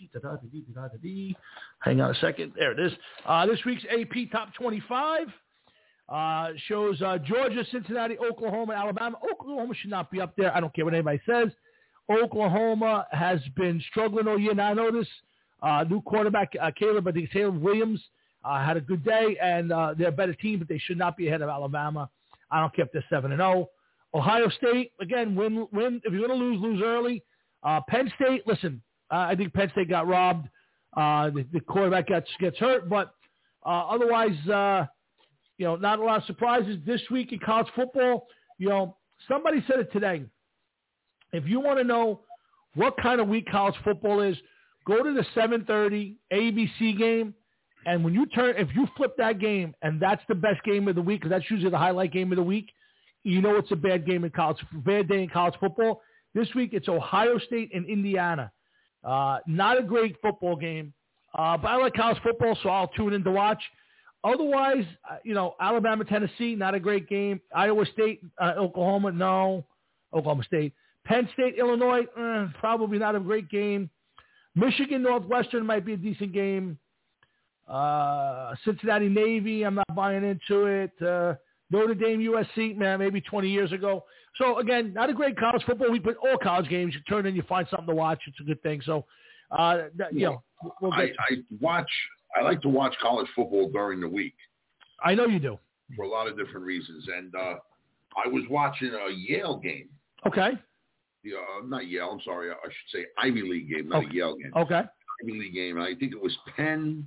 Hang on a second. There it is. This week's AP Top 25 shows Georgia, Cincinnati, Oklahoma, Alabama. Oklahoma should not be up there. I don't care what anybody says. Oklahoma has been struggling all year. Now I know this new quarterback, Caleb Williams, had a good day, and they're a better team, but they should not be ahead of Alabama. I don't care if they're 7-0. Ohio State, again, win. If you're going to lose early. Penn State, listen, I think Penn State got robbed. The quarterback gets hurt, but otherwise, not a lot of surprises this week in college football. Somebody said it today. If you want to know what kind of week college football is, go to the 7:30 ABC game, and if you flip that game, and that's the best game of the week, because that's usually the highlight game of the week, you know it's a bad day in college football. This week it's Ohio State and Indiana. Not a great football game, but I like college football, so I'll tune in to watch. Otherwise, Alabama, Tennessee, not a great game. Iowa State, Oklahoma, no. Oklahoma State. Penn State, Illinois, probably not a great game. Michigan, Northwestern might be a decent game. Cincinnati, Navy, I'm not buying into it. Notre Dame, USC, maybe 20 years ago. So, again, not a great college football week, but all college games, you turn in, you find something to watch. It's a good thing. So, we'll get I like to watch college football during the week. I know you do. For a lot of different reasons. And I was watching a Yale game. Okay. Not Yale, I'm sorry. I should say Ivy League game, not a Yale game. Okay. Ivy League game. And I think it was Penn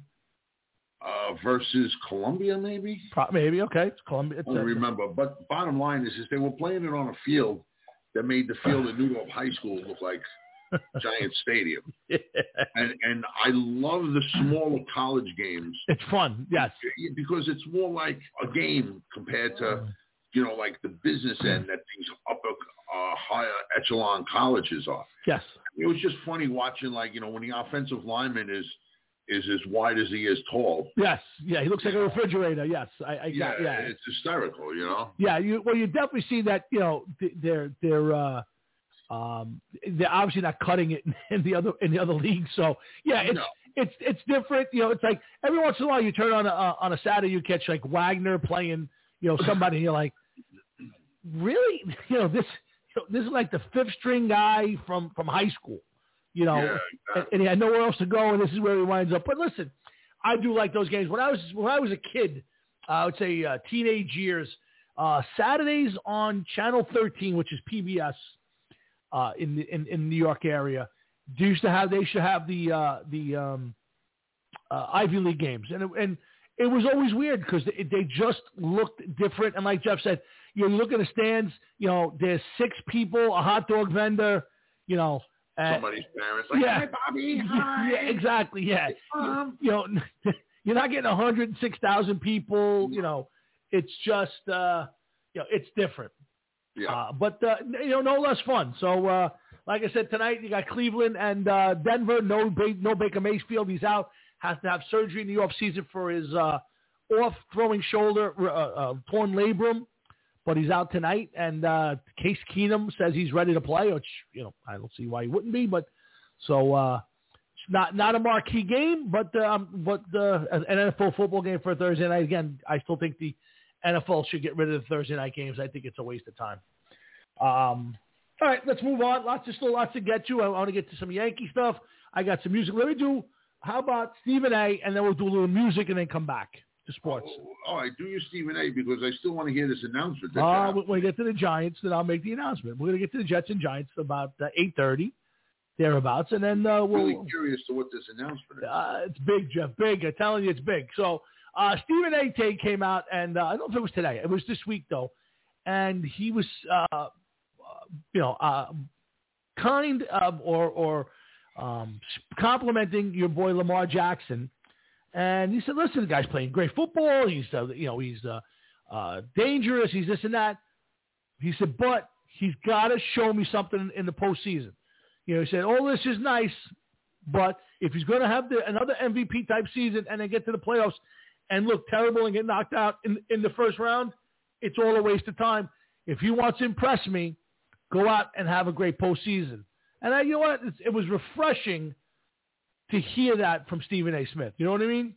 versus Columbia, maybe? Maybe, okay. It's Columbia. I don't remember. But bottom line is they were playing it on a field that made the field at New York High School look like Giant Stadium. Yeah. And I love the smaller college games. It's fun, yes. Because it's more like a game compared to, like the business end that these upper higher echelon colleges are. Yes. It was just funny watching, when the offensive lineman is as wide as he is tall. Yes. Yeah, he looks like a refrigerator. Yes. It's hysterical, Yeah, you definitely see that, they're obviously not cutting it in the other leagues. So, yeah, it's different. It's like every once in a while you turn on a Saturday, you catch like Wagner playing, somebody, and you're like, really? This is like the fifth string guy from high school. Exactly. And he had nowhere else to go, and this is where he winds up. But listen, I do like those games. When I was a kid, I would say teenage years, Saturdays on Channel 13, which is PBS in New York area, they used to have the Ivy League games, and it was always weird because they just looked different. And like Jeff said, you look at the stands, there's 6 people, a hot dog vendor, somebody's parents like, yeah. Hi, Bobby. Hi. Yeah, exactly. Yeah. You're not getting 106,000 people. It's just, it's different. Yeah. But no less fun. So, like I said, tonight you got Cleveland and Denver. No Baker Mayfield. He's out. Has to have surgery in the offseason for his off-throwing shoulder, torn labrum. But he's out tonight, and Case Keenum says he's ready to play, which, I don't see why he wouldn't be. But so it's not a marquee game, but an NFL football game for a Thursday night. Again, I still think the NFL should get rid of the Thursday night games. I think it's a waste of time. All right, let's move on. Still lots to get to. I want to get to some Yankee stuff. I got some music. How about Stephen A., and then we'll do a little music and then come back to sports. All right, do you Stephen A., because I still want to hear this announcement. When we get to the Giants, then I'll make the announcement. We're going to get to the Jets and Giants about 8:30, thereabouts, and then we'll... I'm really curious to what this announcement is. It's big, Jeff, big. I'm telling you, it's big. So Stephen A. came out, and I don't know if it was today. It was this week, though, and he was, kind of, or complimenting your boy Lamar Jackson. And he said, listen, the guy's playing great football. He's, he's dangerous. He's this and that. He said, but he's got to show me something in the postseason. He said, all this is nice, but if he's going to have another MVP type season and then get to the playoffs and look terrible and get knocked out in the first round, it's all a waste of time. If he wants to impress me, go out and have a great postseason. And you know what? It was refreshing to hear that from Stephen A. Smith. You know what I mean?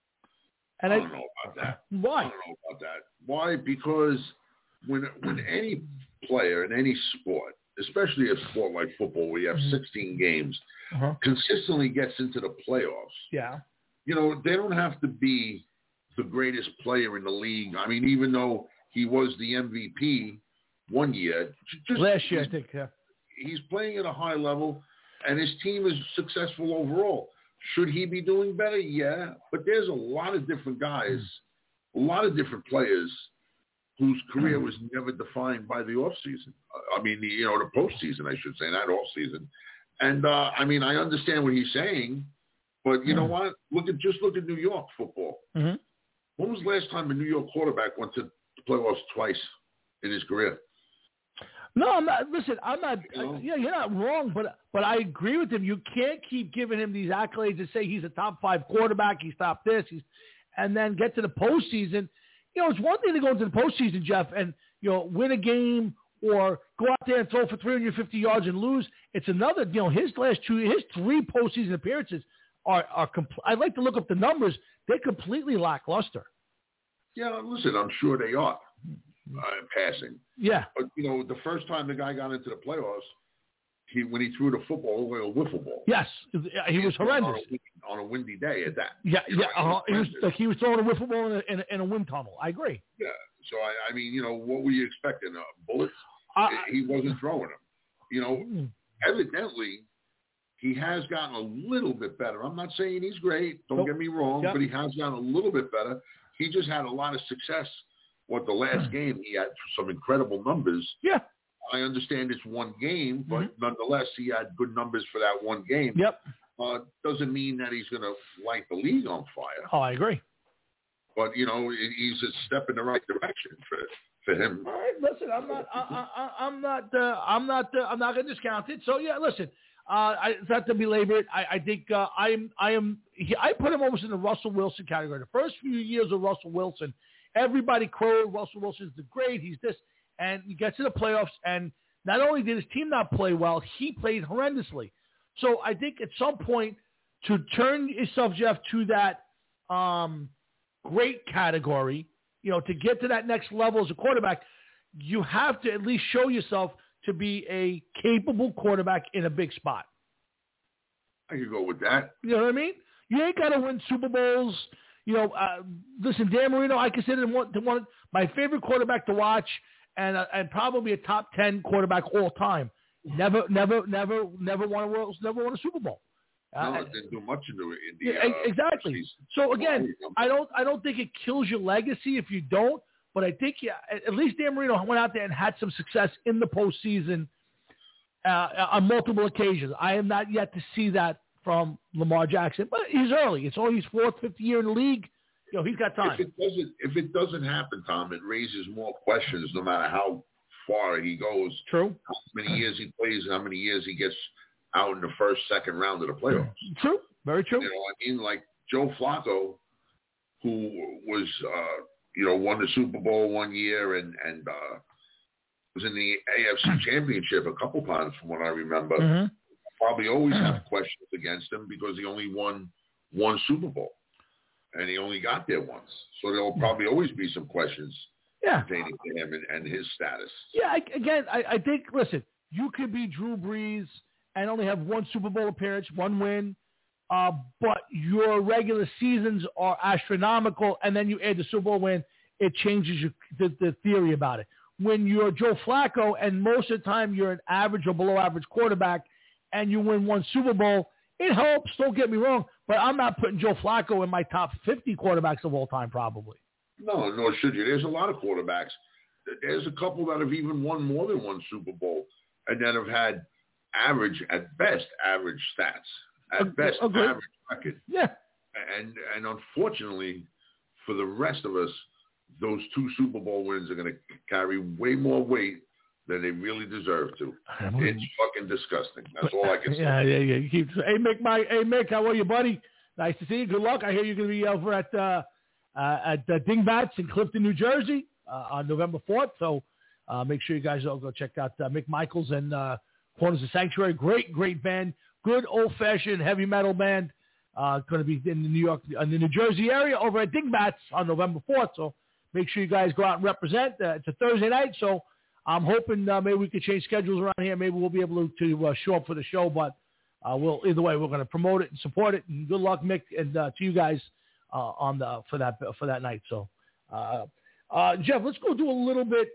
And I don't know about that. Why? I don't know about that. Why? Because when any player in any sport, especially a sport like football where you have 16 games, consistently gets into the playoffs. Yeah. They don't have to be the greatest player in the league. I mean, even though he was the MVP one year. Last year, I think, yeah. He's playing at a high level, and his team is successful overall. Should he be doing better? Yeah. But there's a lot of different guys, a lot of different players whose career was never defined by the offseason. I mean, the postseason, I should say, not off season. And, I understand what he's saying, but you know what? Look at New York football. Mm-hmm. When was the last time a New York quarterback went to the playoffs twice in his career? No, I'm not. Listen, I'm not. You're not wrong, but I agree with him. You can't keep giving him these accolades and say he's a top 5 quarterback. He's top this, and then get to the postseason. It's one thing to go into the postseason, Jeff, and win a game or go out there and throw for 350 yards and lose. It's another. His 3 postseason appearances are I'd like to look up the numbers. They're completely lackluster. Yeah, listen, I'm sure they are. Passing. Yeah. But, the first time the guy got into the playoffs, when he threw the football, it was a wiffle ball. Yes. He was horrendous. On a windy day at that. Yeah. He was throwing a wiffle ball in a wind tunnel. I agree. Yeah. So, what were you expecting? Bullets? He wasn't throwing them. Evidently, he has gotten a little bit better. I'm not saying he's great. Don't get me wrong. But he has gotten a little bit better. He just had a lot of success. The last game, he had some incredible numbers. Yeah. I understand it's one game, but nonetheless, he had good numbers for that one game. Yep. Doesn't mean that he's going to light the league on fire. Oh, I agree. But, he's a step in the right direction for him. All right, listen, I'm not going to discount it. So, yeah, listen, it's not to belabor it. I think I put him almost in the Russell Wilson category. The first few years of Russell Wilson, everybody crowed Russell Wilson's the great. He's this. And he gets to the playoffs, and not only did his team not play well, he played horrendously. So I think at some point to turn yourself, Jeff, to that great category, to get to that next level as a quarterback, you have to at least show yourself to be a capable quarterback in a big spot. I could go with that. You know what I mean? You ain't got to win Super Bowls. Listen, Dan Marino, I consider him one of my favorite quarterback to watch, and probably a top 10 quarterback all time. Never won a Super Bowl. No, it didn't do much in the exactly. Season. So again, I don't think it kills your legacy if you don't, but I think at least Dan Marino went out there and had some success in the postseason on multiple occasions. I am not yet to see that from Lamar Jackson, but he's early. It's only his 4th, 5th year in the league. He's got time. If it doesn't happen, Tom, it raises more questions no matter how far he goes. True. How many years he plays and how many years he gets out in the first, second round of the playoffs. True. Very true. Like Joe Flacco, who was, won the Super Bowl one year and was in the AFC Championship a couple times from what I remember. Mm-hmm. Probably always have questions against him because he only won one Super Bowl. And he only got there once. So there will probably always be some questions pertaining to him and his status. Yeah, I think, listen, you could be Drew Brees and only have one Super Bowl appearance, one win, but your regular seasons are astronomical, and then you add the Super Bowl win, it changes the theory about it. When you're Joe Flacco and most of the time you're an average or below average quarterback and you win one Super Bowl, it helps, don't get me wrong, but I'm not putting Joe Flacco in my top 50 quarterbacks of all time probably. No, nor should you. There's a lot of quarterbacks. There's a couple that have even won more than one Super Bowl and that have had average at best, average stats. At best, average record. Yeah. And unfortunately, for the rest of us, those 2 Super Bowl wins are going to carry way more weight than they really deserve to. It's fucking disgusting. That's all I can say. Yeah. You keep. Hey, Mick, how are you, buddy? Nice to see you. Good luck. I hear you're going to be over at Dingbats in Clifton, New Jersey on November 4th. So make sure you guys all go check out Mick Michaels and Corners of Sanctuary. Great band. Good old-fashioned heavy metal band. Going to be in the New Jersey area over at Dingbats on November 4th. So make sure you guys go out and represent. It's a Thursday night, so I'm hoping maybe we could change schedules around here. Maybe we'll be able to show up for the show, but either way, we're going to promote it and support it. And good luck, Mick, and to you guys for that night. So, Jeff, let's go do a little bit.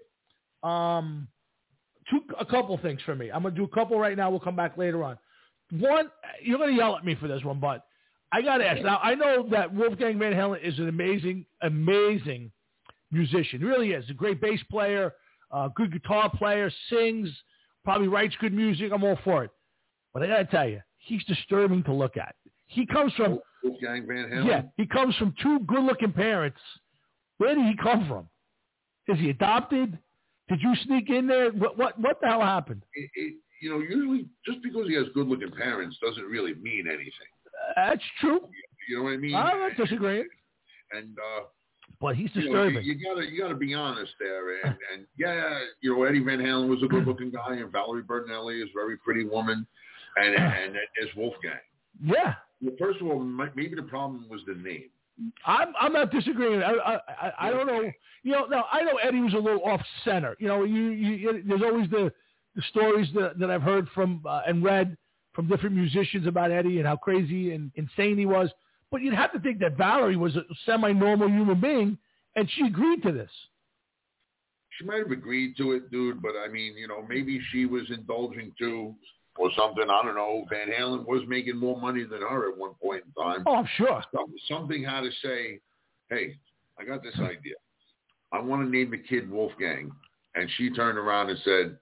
A couple things for me. I'm going to do a couple right now. We'll come back later on. One, you're going to yell at me for this one, but I got to ask. Now, I know that Wolfgang Van Halen is an amazing musician. He really is. A great bass player, good guitar player, sings, probably writes good music. I'm all for it. But I got to tell you, he's disturbing to look at. He comes from Wolfgang Van Halen. Yeah, he comes from 2 good-looking parents. Where did he come from? Is he adopted? Did you sneak in there? What the hell happened? Usually just because he has good-looking parents doesn't really mean anything. That's true. You know what I mean? I'm not disagreeing. And but he's disturbing. You gotta be honest there. And Eddie Van Halen was a good-looking guy, and Valerie Bertinelli is a very pretty woman, and there's Wolfgang. Yeah. Well, first of all, maybe the problem was the name. I'm not disagreeing. I don't know. Now I know Eddie was a little off center. There's always the stories that I've heard from and read from different musicians about Eddie and how crazy and insane he was. But you'd have to think that Valerie was a semi-normal human being, and she agreed to this. She might have agreed to it, dude, but I mean, maybe she was indulging too or something. I don't know. Van Halen was making more money than her at one point in time. Oh, I'm sure. Something had to say, hey, I got this idea. I want to name the kid Wolfgang. And she turned around and said,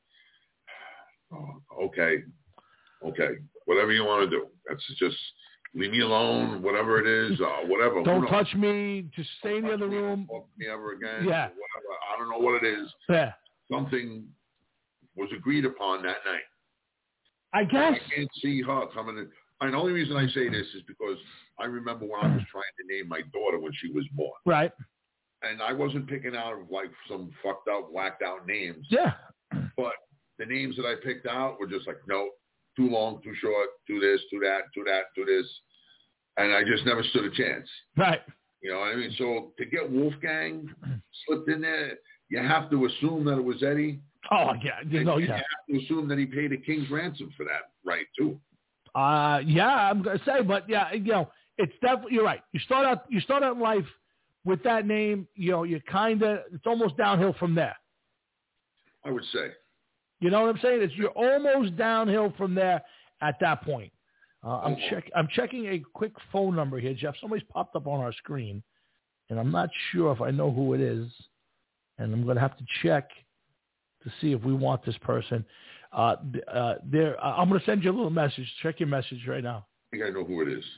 okay, whatever you want to do. That's just leave me alone, whatever it is, whatever. Don't touch me. Just stay in the other room. Don't talk to me ever again. Yeah. Whatever. I don't know what it is. Yeah. Something was agreed upon that night. I guess. I can't see her coming in. And the only reason I say this is because I remember when I was trying to name my daughter when she was born. Right. And I wasn't picking out like some fucked up, whacked out names. Yeah. But the names that I picked out were just like, no, too long, too short, do this, do that, do that, do this. And I just never stood a chance. Right. You know what I mean? So to get Wolfgang slipped in there, you have to assume that it was Eddie. Oh, yeah. You have to assume that he paid a king's ransom for that, right, too. Yeah, I'm going to say, but yeah, it's definitely, you're right. You start out in life with that name, you kind of, it's almost downhill from there. I would say. You know what I'm saying? You're almost downhill from there at that point. I'm checking a quick phone number here, Jeff. Somebody's popped up on our screen, and I'm not sure if I know who it is, and I'm going to have to check to see if we want this person. I'm going to send you a little message. Check your message right now. I think I know who it is.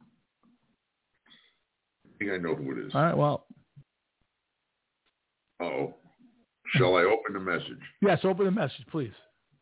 All right, well. Uh-oh. Shall I open the message? Yes, open the message, please.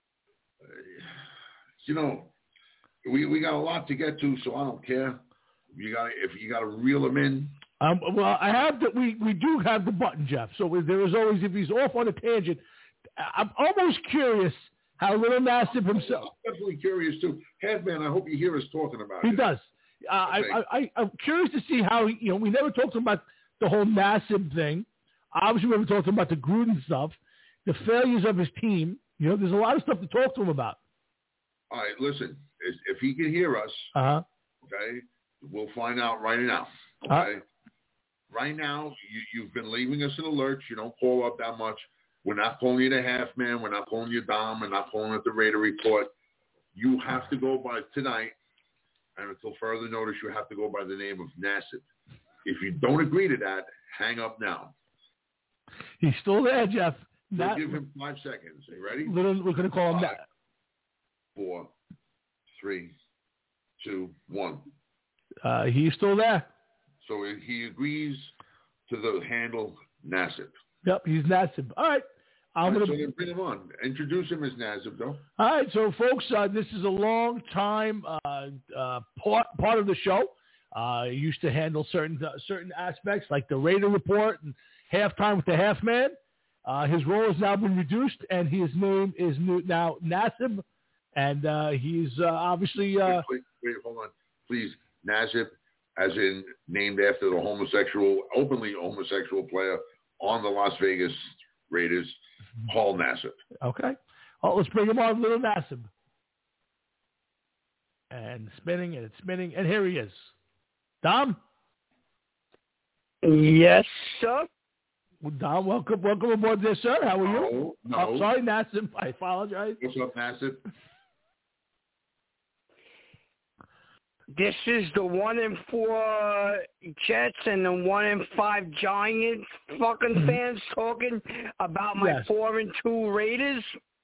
We got a lot to get to, so I don't care. If you got to reel him in. Well, I have that. We do have the button, Jeff. So there is always, if he's off on a tangent, I'm almost curious how Little Nassib himself. I'm definitely curious too. Headman, I hope you hear us talking about it. He does. I'm curious to see how we never talked about the whole Nassib thing. Obviously, we haven't talked about the Gruden stuff, the failures of his team. There's a lot of stuff to talk to him about. All right, listen. If he can hear us, okay, we'll find out right now. Okay, right now you've been leaving us in a lurch. You don't call up that much. We're not calling you the half man. We're not calling you Dom. We're not calling it the Raider Report. You have to go by tonight, and until further notice, you have to go by the name of Nassib. If you don't agree to that, hang up now. He's still there, Jeff. We'll give him 5 seconds. Are you ready? We're going to call him that. 4, 3, 2, 1. He's still there. So he agrees to the handle Nassib. Yep, he's Nassib. All right. I'm going to bring him on. Introduce him as Nassib, though. All right, so folks, this is a long time part of the show. He used to handle certain aspects like the Raider Report and Halftime with the Half Man. His role has now been reduced, and his name is now Nassib, and he's obviously... Wait, hold on. Please, Nassib, as in named after the openly homosexual player on the Las Vegas Raiders, Paul Nassib. Okay. Well, let's bring him on, little Nassib. And spinning, and it's spinning, and here he is. Dom? Yes, sir. Well, Dom, welcome aboard there, sir. How are you? No. Oh, sorry, Nassib. I apologize. What's up, Nassib? This is the 1-4 Jets and the 1-5 Giants fucking fans talking about my 4-2 Raiders.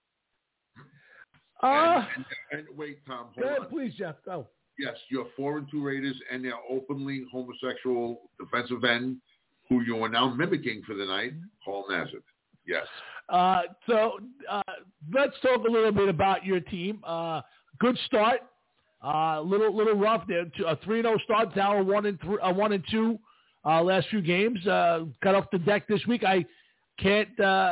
And wait, Tom. Go ahead, please, Jeff. Go. Yes, your 4-2 Raiders and their openly homosexual defensive end, who you are now mimicking for the night, Paul Nassib. Yes. So let's talk a little bit about your team. Good start. Little rough there. A 3-0 start. Now a 1-2 last few games. Got off the deck this week. I can't.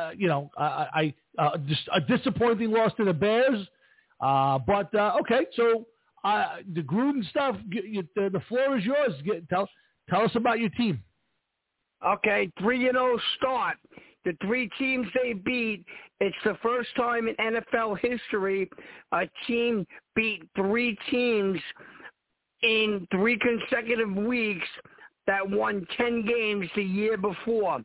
Just a disappointing loss to the Bears. But okay. So the Gruden stuff. The floor is yours. Tell us about your team. Okay, 3-0 start. The 3 teams they beat, it's the first time in NFL history a team beat 3 teams in 3 consecutive weeks that won 10 games the year before.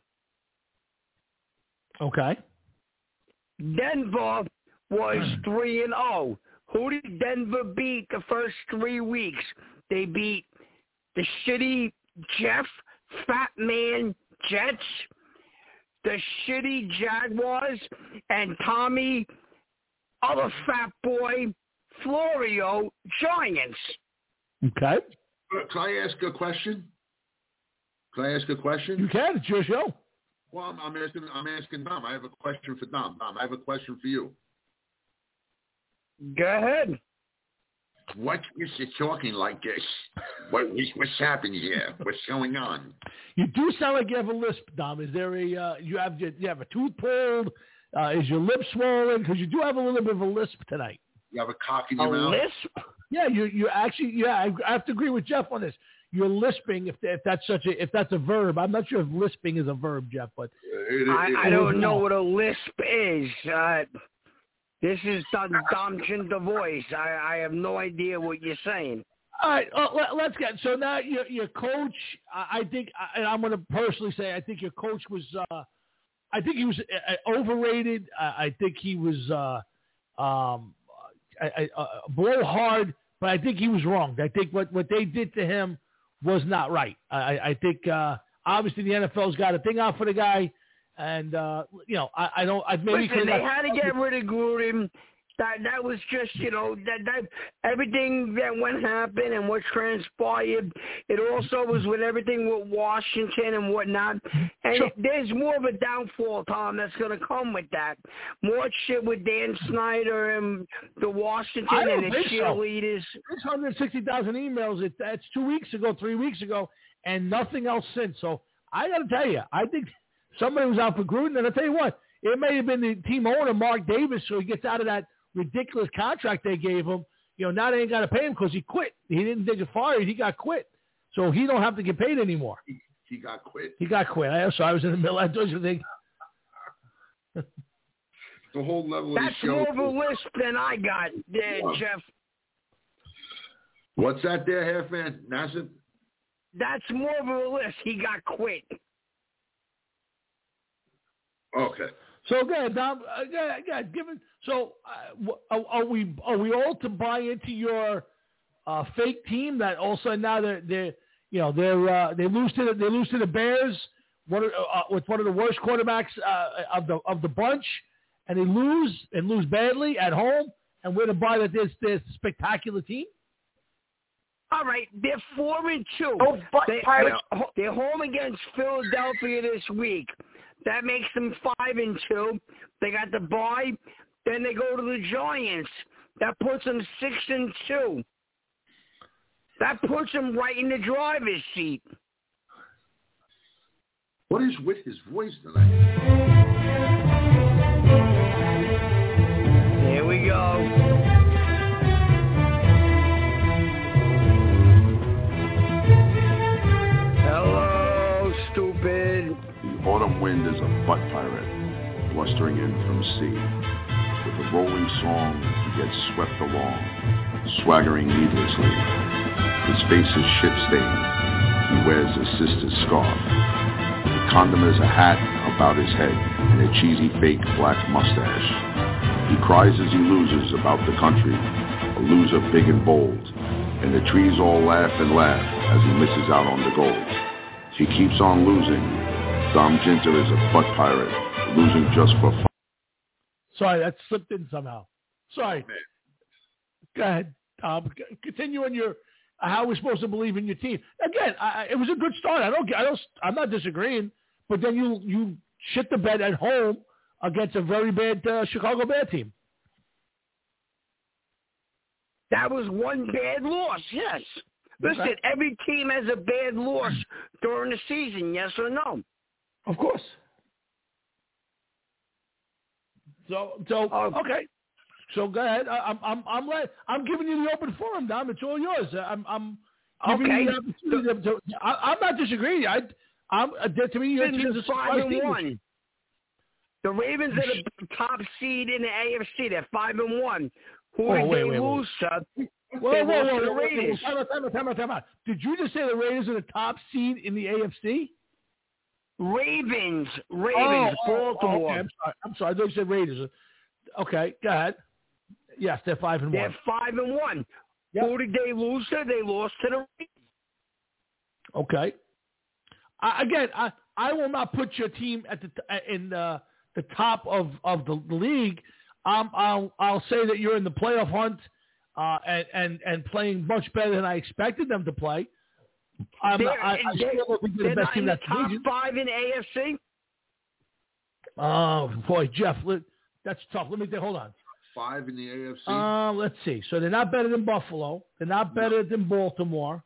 Okay. Denver was 3-0. Who did Denver beat the first 3 weeks? They beat the shitty Jeff Fat Man Jets, the shitty Jaguars, and Tommy, other fat boy, Florio Giants. Okay. Can I ask a question? You can. It's your show. Well, I'm asking Dom. I have a question for Dom. Dom, I have a question for you. Go ahead. What is it talking like this? What's happening here? What's going on? You do sound like you have a lisp, Dom. Is there you have a tooth pulled? Is your lip swollen? Because you do have a little bit of a lisp tonight. You have a cock in your mouth? A lisp? Yeah, you actually. Yeah, I have to agree with Jeff on this. You're lisping if that's a verb. I'm not sure if lisping is a verb, Jeff, but I don't know what a lisp is. This is Dom Chinta voice. I have no idea what you're saying. All right, let's get. So now your coach, I think, and I'm going to personally say, I think your coach was, I think he was overrated. I think he was blow hard, but I think he was wrong. I think what they did to him was not right. I think obviously the NFL's got a thing out for the guy. And, I don't... Listen, they had to get rid of Gruden. That was just, that everything that went happen and what transpired, it also was with everything with Washington and whatnot. And sure. There's more of a downfall, Tom, that's going to come with that. More shit with Dan Snyder and the Washington and the cheerleaders. It's 160,000 emails. That's 2 weeks ago, 3 weeks ago, and nothing else since. So I got to tell you, I think... Somebody was out for Gruden, and I'll tell you what, it may have been the team owner, Mark Davis, so he gets out of that ridiculous contract they gave him. Now they ain't got to pay him because he quit. He didn't get fired. He got quit. So he don't have to get paid anymore. He got quit? He got quit. I was in the middle. I told you the whole level That's of the show. That's more of a list than I got there, Jeff. What's that there, Half-Man? Nassib? That's more of a list. He got quit. Okay. So again, Dom, So are we all to buy into your fake team that all of a sudden now they lose to the Bears, with one of the worst quarterbacks of the bunch, and they lose badly at home, and we're to buy that this spectacular team? All right, they're 4-2. They're home against Philadelphia this week. That makes them 5-2. They got the bye. Then they go to the Giants. That puts them 6-2. That puts them right in the driver's seat. What is with his voice tonight? Here we go. Hello, stupid. The autumn wind is a butt pirate, blustering in from sea. With a rolling song, he gets swept along, swaggering needlessly. His face is shit-stained. He wears his sister's scarf. The condom is a hat about his head and a cheesy fake black mustache. He cries as he loses about the country, a loser big and bold. And the trees all laugh and laugh as he misses out on the gold. He keeps on losing. Dom Jinter is a butt pirate, losing just for fun. Sorry, that slipped in somehow. Sorry. Go ahead, Tom. Continue on your how we're supposed to believe in your team. Again, it was a good start. I'm not disagreeing, but then you shit the bed at home against a very bad Chicago Bear team. That was one bad loss, yes. Listen, every team has a bad loss during the season, yes or no? Of course. So okay. So go ahead. I'm giving you the open forum, Dom. It's all yours. I'm giving you the opportunity. I'm not disagreeing. To me, your team's a 5-1. The Ravens are the top seed in the AFC. They're 5-1. Who did they lose to? Whoa. Time out. Did you just say the Raiders are the top seed in the AFC? Ravens, Baltimore. Okay. I'm sorry. I thought you said Raiders. Okay, go ahead. Yes, they're 5-1. They're 5-1. Yep. Who did they lose to? They lost to the Ravens. Okay. I will not put your team at in the top of the league. I'll say that you're in the playoff hunt and playing much better than I expected them to play. They're not in the top 5 in AFC? Oh, boy, Jeff, that's tough. Hold on. 5 in the AFC? Let's see. So they're not better than Buffalo. They're not better than Baltimore.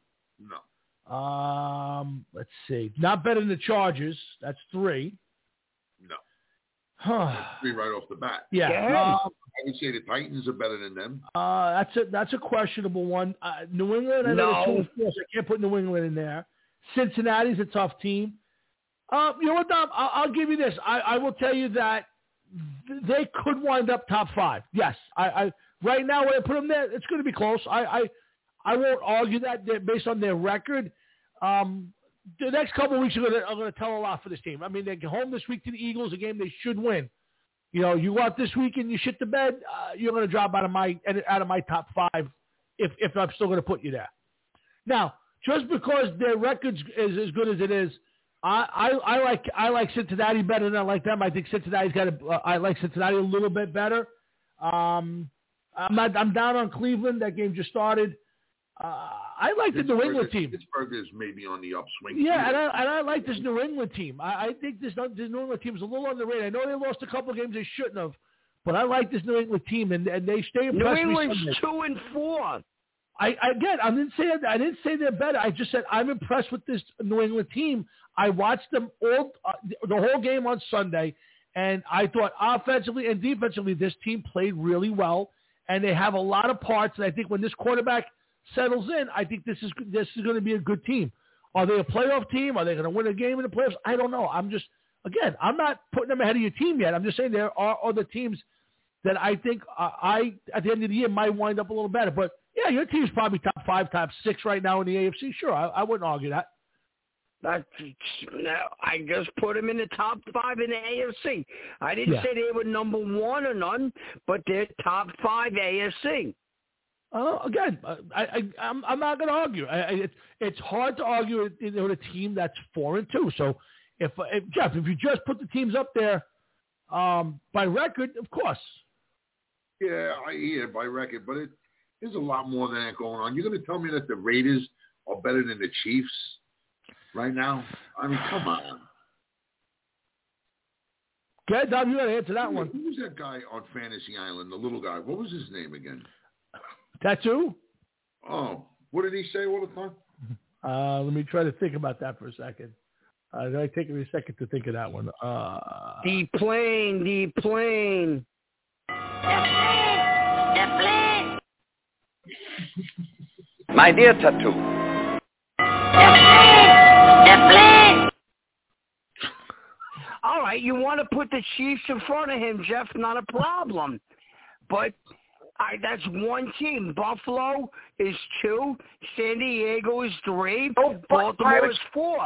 No. Let's see. Not better than the Chargers. That's 3. No. 3 right off the bat. Yeah. I would say the Titans are better than them. That's a questionable one. New England, I know they're 2-4, so I can't put New England in there. Cincinnati's a tough team. You know what, Dom? I'll give you this. I will tell you that they could wind up top 5. Yes. I right now, when I put them there, it's going to be close. I won't argue that based on their record. The next couple of weeks are going to tell a lot for this team. I mean, they get home this week to the Eagles, a game they should win. You know, you go out this week and you shit the bed, you're going to drop out of my top 5 if I'm still going to put you there. Now, just because their record is as good as it is, I like Cincinnati better than I like them. I think I like Cincinnati a little bit better. I'm down on Cleveland. That game just started. I like the New England team. Pittsburgh is maybe on the upswing. Yeah, and I like this New England team. I think this New England team is a little underrated. I know they lost a couple of games they shouldn't have, but I like this New England team, and they stay impressed. New England's 2-4. I didn't say they're better. I just said I'm impressed with this New England team. I watched them all the whole game on Sunday, and I thought offensively and defensively this team played really well, and they have a lot of parts. And I think when this quarterback settles in, I think this is going to be a good team. Are they a playoff team? Are they going to win a game in the playoffs? I don't know. I'm not putting them ahead of your team yet. I'm just saying there are other teams that I think at the end of the year might wind up a little better. But yeah, your team's probably top 5, top 6 right now in the AFC. Sure, I wouldn't argue that. I just put them in the top 5 in the AFC. I didn't say they were number 1 or none, but they're top 5 AFC. Again, I'm not going to argue. It's hard to argue with a team that's 4-2. So if Jeff, if you just put the teams up there by record, of course. Yeah, I hear it by record, but there's a lot more than that going on. You're going to tell me that the Raiders are better than the Chiefs right now? I mean, come on. Okay, Dom, you got to answer that one. Who was that guy on Fantasy Island, the little guy? What was his name again? Tattoo? Oh, what did he say all the time? Let me try to think about that for a second. It take me a second to think of that one. The plane. My dear Tattoo. All right, you want to put the Chiefs in front of him, Jeff, not a problem. But that's one team. Buffalo is 2. San Diego is 3. Baltimore is 4.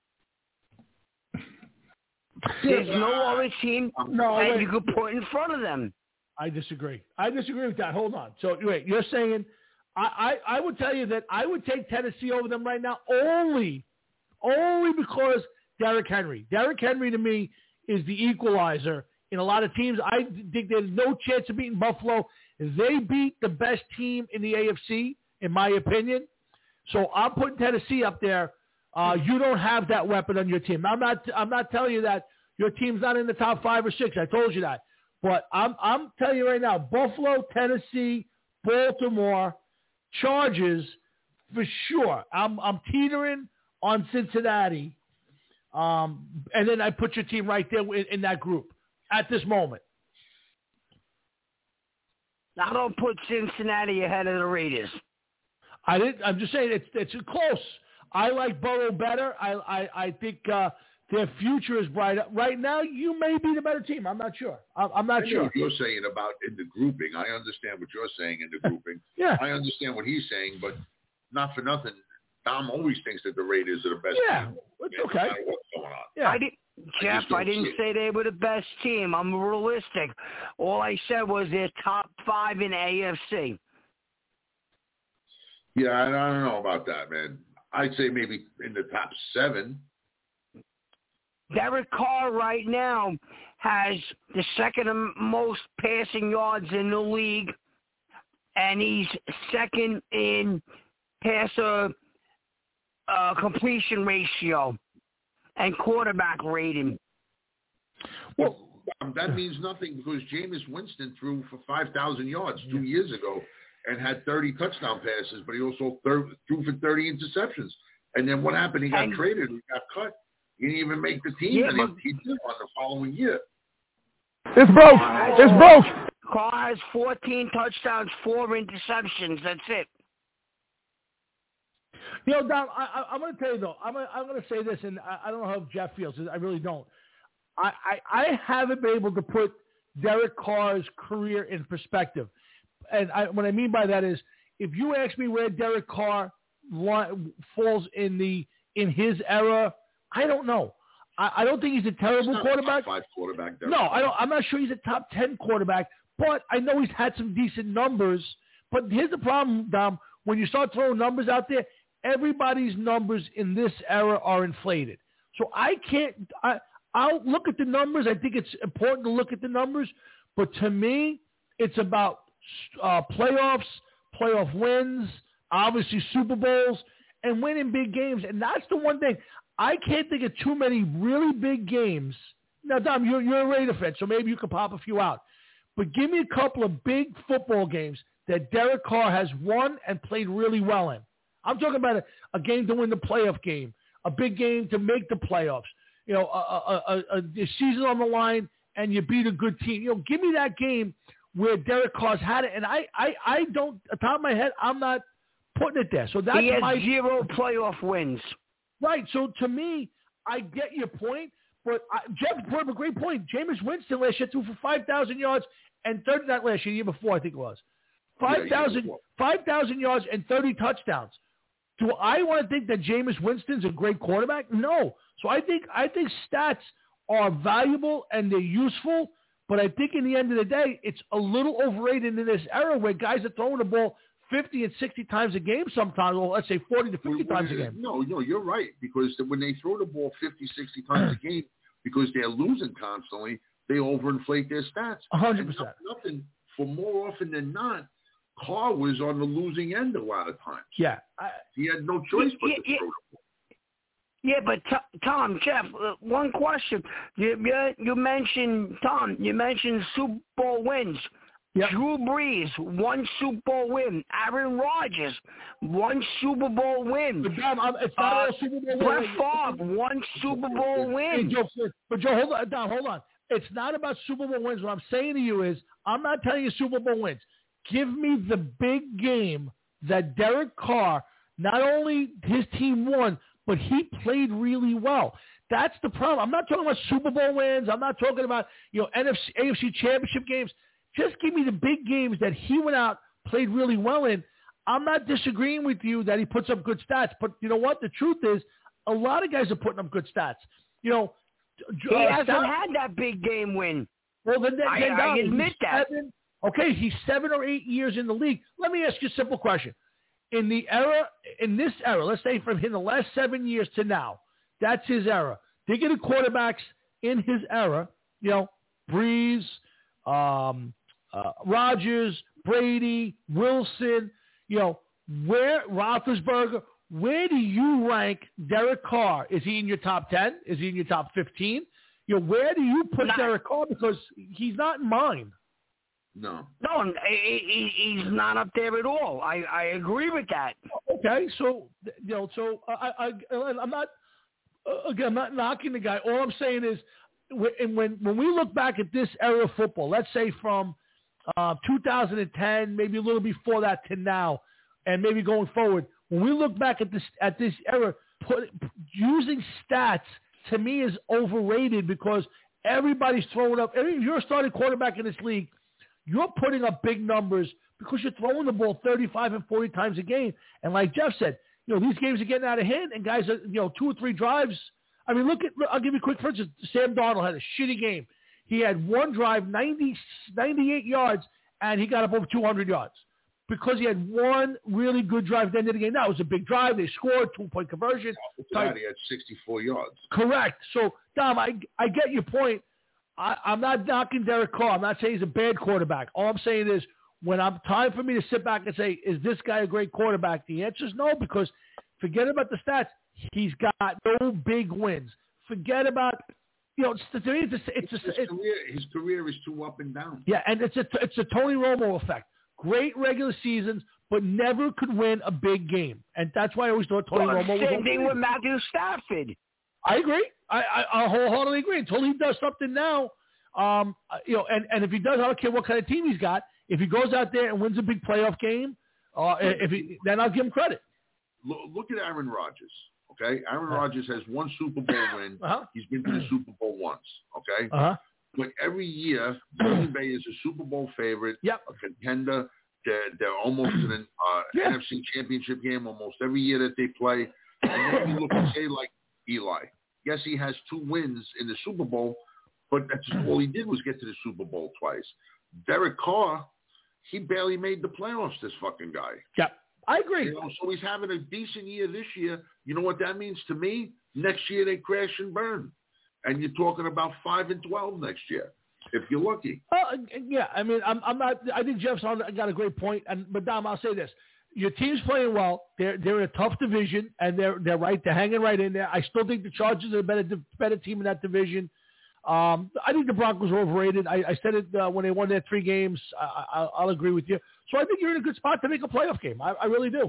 There's no other team that you could put in front of them. I disagree. With that. Hold on. So wait, you're saying I would tell you that I would take Tennessee over them right now only because Derrick Henry. Derrick Henry to me is the equalizer in a lot of teams. I think there's no chance of beating Buffalo. They beat the best team in the AFC, in my opinion. So I'm putting Tennessee up there. You don't have that weapon on your team. I'm not telling you that your team's not in the top 5 or 6. I told you that. But I'm telling you right now, Buffalo, Tennessee, Baltimore, Chargers, for sure. I'm teetering on Cincinnati. And then I put your team right there in that group at this moment. I don't put Cincinnati ahead of the Raiders. I'm just saying it's close. I like Burrow better. I think their future is bright. Right now, you may be the better team. I'm not sure. I'm not sure. What you're saying about in the grouping. I understand what you're saying in the grouping. Yeah. I understand what he's saying, but not for nothing. Dom always thinks that the Raiders are the best team. It's okay. No matter what's going on. Yeah. Jeff, I didn't say they were the best team. I'm realistic. All I said was they're top 5 in AFC. Yeah, I don't know about that, man. I'd say maybe in the top 7. Derek Carr right now has the second most passing yards in the league, and he's second in passer completion ratio and quarterback rating. Well, that means nothing because Jameis Winston threw for 5,000 yards 2 years ago and had 30 touchdown passes, but he also threw for 30 interceptions. And then what happened? He got traded. He got cut. He didn't even make the team, and he did on the following year. It's broke. Carr has 14 touchdowns, 4 interceptions. That's it. You know, Dom, I'm going to tell you, though, I'm going to say this, and I don't know how Jeff feels. I really don't. I haven't been able to put Derek Carr's career in perspective. And what I mean by that is if you ask me where Derek Carr falls in his era, I don't know. I don't think he's a terrible quarterback. Top 5 quarterback. No, I'm not sure he's a top 10 quarterback, but I know he's had some decent numbers. But here's the problem, Dom. When you start throwing numbers out there, everybody's numbers in this era are inflated. So I'll look at the numbers. I think it's important to look at the numbers. But to me, it's about playoffs, playoff wins, obviously Super Bowls, and winning big games. And that's the one thing. I can't think of too many really big games. Now, Dom, you're a Raider fan, so maybe you can pop a few out. But give me a couple of big football games that Derek Carr has won and played really well in. I'm talking about a game to win the playoff game, a big game to make the playoffs, you know, a season on the line, and you beat a good team. You know, give me that game where Derek Carr's had it. And I don't, at the top of my head, I'm not putting it there. So that's he has 0 playoff wins. Right. So to me, I get your point, but Jeff brought up a great point. Jameis Winston last year threw for 5,000 yards and 30, not last year, year before, I think it was. 5,000 yards and 30 touchdowns. Do I want to think that Jameis Winston's a great quarterback? No. So I think stats are valuable and they're useful, but I think in the end of the day, it's a little overrated in this era where guys are throwing the ball 50 and 60 times a game sometimes, or let's say 40 to 50 times a game. No, you're right, because when they throw the ball 50, 60 times a game, because they're losing constantly, they overinflate their stats. 100%. Nothing for more often than not, Carr was on the losing end a lot of times. Yeah. He had no choice but to throw the ball. Yeah, but Tom, Jeff, one question. You mentioned, Tom, you mentioned Super Bowl wins. Yep. Drew Brees, 1 Super Bowl win. Aaron Rodgers, 1 Super Bowl win. But Dom, it's not all Super Bowl wins. Brett Favre, 1 Super Bowl win. But Joe, hold on. It's not about Super Bowl wins. What I'm saying to you is, I'm not telling you Super Bowl wins. Give me the big game that Derek Carr, not only his team won, but he played really well. That's the problem. I'm not talking about Super Bowl wins. I'm not talking about, AFC championship games. Just give me the big games that he went out, played really well in. I'm not disagreeing with you that he puts up good stats, but you know what? The truth is, a lot of guys are putting up good stats. He hasn't had that big game win. Well, then I admit that. He's 7 or 8 years in the league. Let me ask you a simple question. In this era, let's say from the last 7 years to now, that's his era. They get quarterbacks in his era, Breeze, Rodgers, Brady, Wilson, Roethlisberger. Where do you rank Derek Carr? Is he in your top 10? Is he in your top 15? Where do you put Derek Carr? Because he's not in mine. No, he's not up there at all. I agree with that. Okay, so I'm not I'm not knocking the guy. All I'm saying is when we look back at this era of football, let's say from 2010, maybe a little before that to now, and maybe going forward, when we look back at this era, using stats to me is overrated because everybody's throwing up. If you're a starting quarterback in this league, you're putting up big numbers because you're throwing the ball 35 and 40 times a game. And like Jeff said, these games are getting out of hand, and guys are, 2 or 3 drives. I mean, I'll give you a quick for instance. Sam Darnold had a shitty game. He had one drive, 98 yards, and he got up over 200 yards because he had one really good drive at the end of the game. That was a big drive. They scored, 2-point conversion. He had 64 yards. Correct. So, Dom, I get your point. I'm not knocking Derek Carr. I'm not saying he's a bad quarterback. All I'm saying is when I'm time for me to sit back and say, is this guy a great quarterback? The answer is no, because forget about the stats. He's got no big wins. Forget about, to me, his career is too up and down. Yeah, and it's a Tony Romo effect. Great regular seasons, but never could win a big game. And that's why I always thought Tony Romo was same thing with Matthew Stafford. I agree. I wholeheartedly agree. Until he does something now, and if he does, I don't care what kind of team he's got. If he goes out there and wins a big playoff game, then I'll give him credit. Look at Aaron Rodgers. Okay, Aaron Rodgers has 1 Super Bowl win. He's been to the Super Bowl once. Okay, but every year Green Bay is a Super Bowl favorite, a contender. They're almost in an NFC Championship game almost every year that they play. And then you look and say like Eli. Yes, he has 2 wins in the Super Bowl, but that's all he did was get to the Super Bowl twice. Derek Carr, he barely made the playoffs, this fucking guy. Yeah, I agree. So he's having a decent year this year. You know what that means to me? Next year they crash and burn. And you're talking about 5-12 next year, if you're lucky. Yeah, I mean, I'm not. I think Jeff's got a great point. But Dom, I'll say this: your team's playing well. They're in a tough division, and they're hanging right in there. I still think the Chargers are a better team in that division. I think the Broncos are overrated. I said it when they won their 3 games. I'll agree with you. So I think you're in a good spot to make a playoff game. I really do.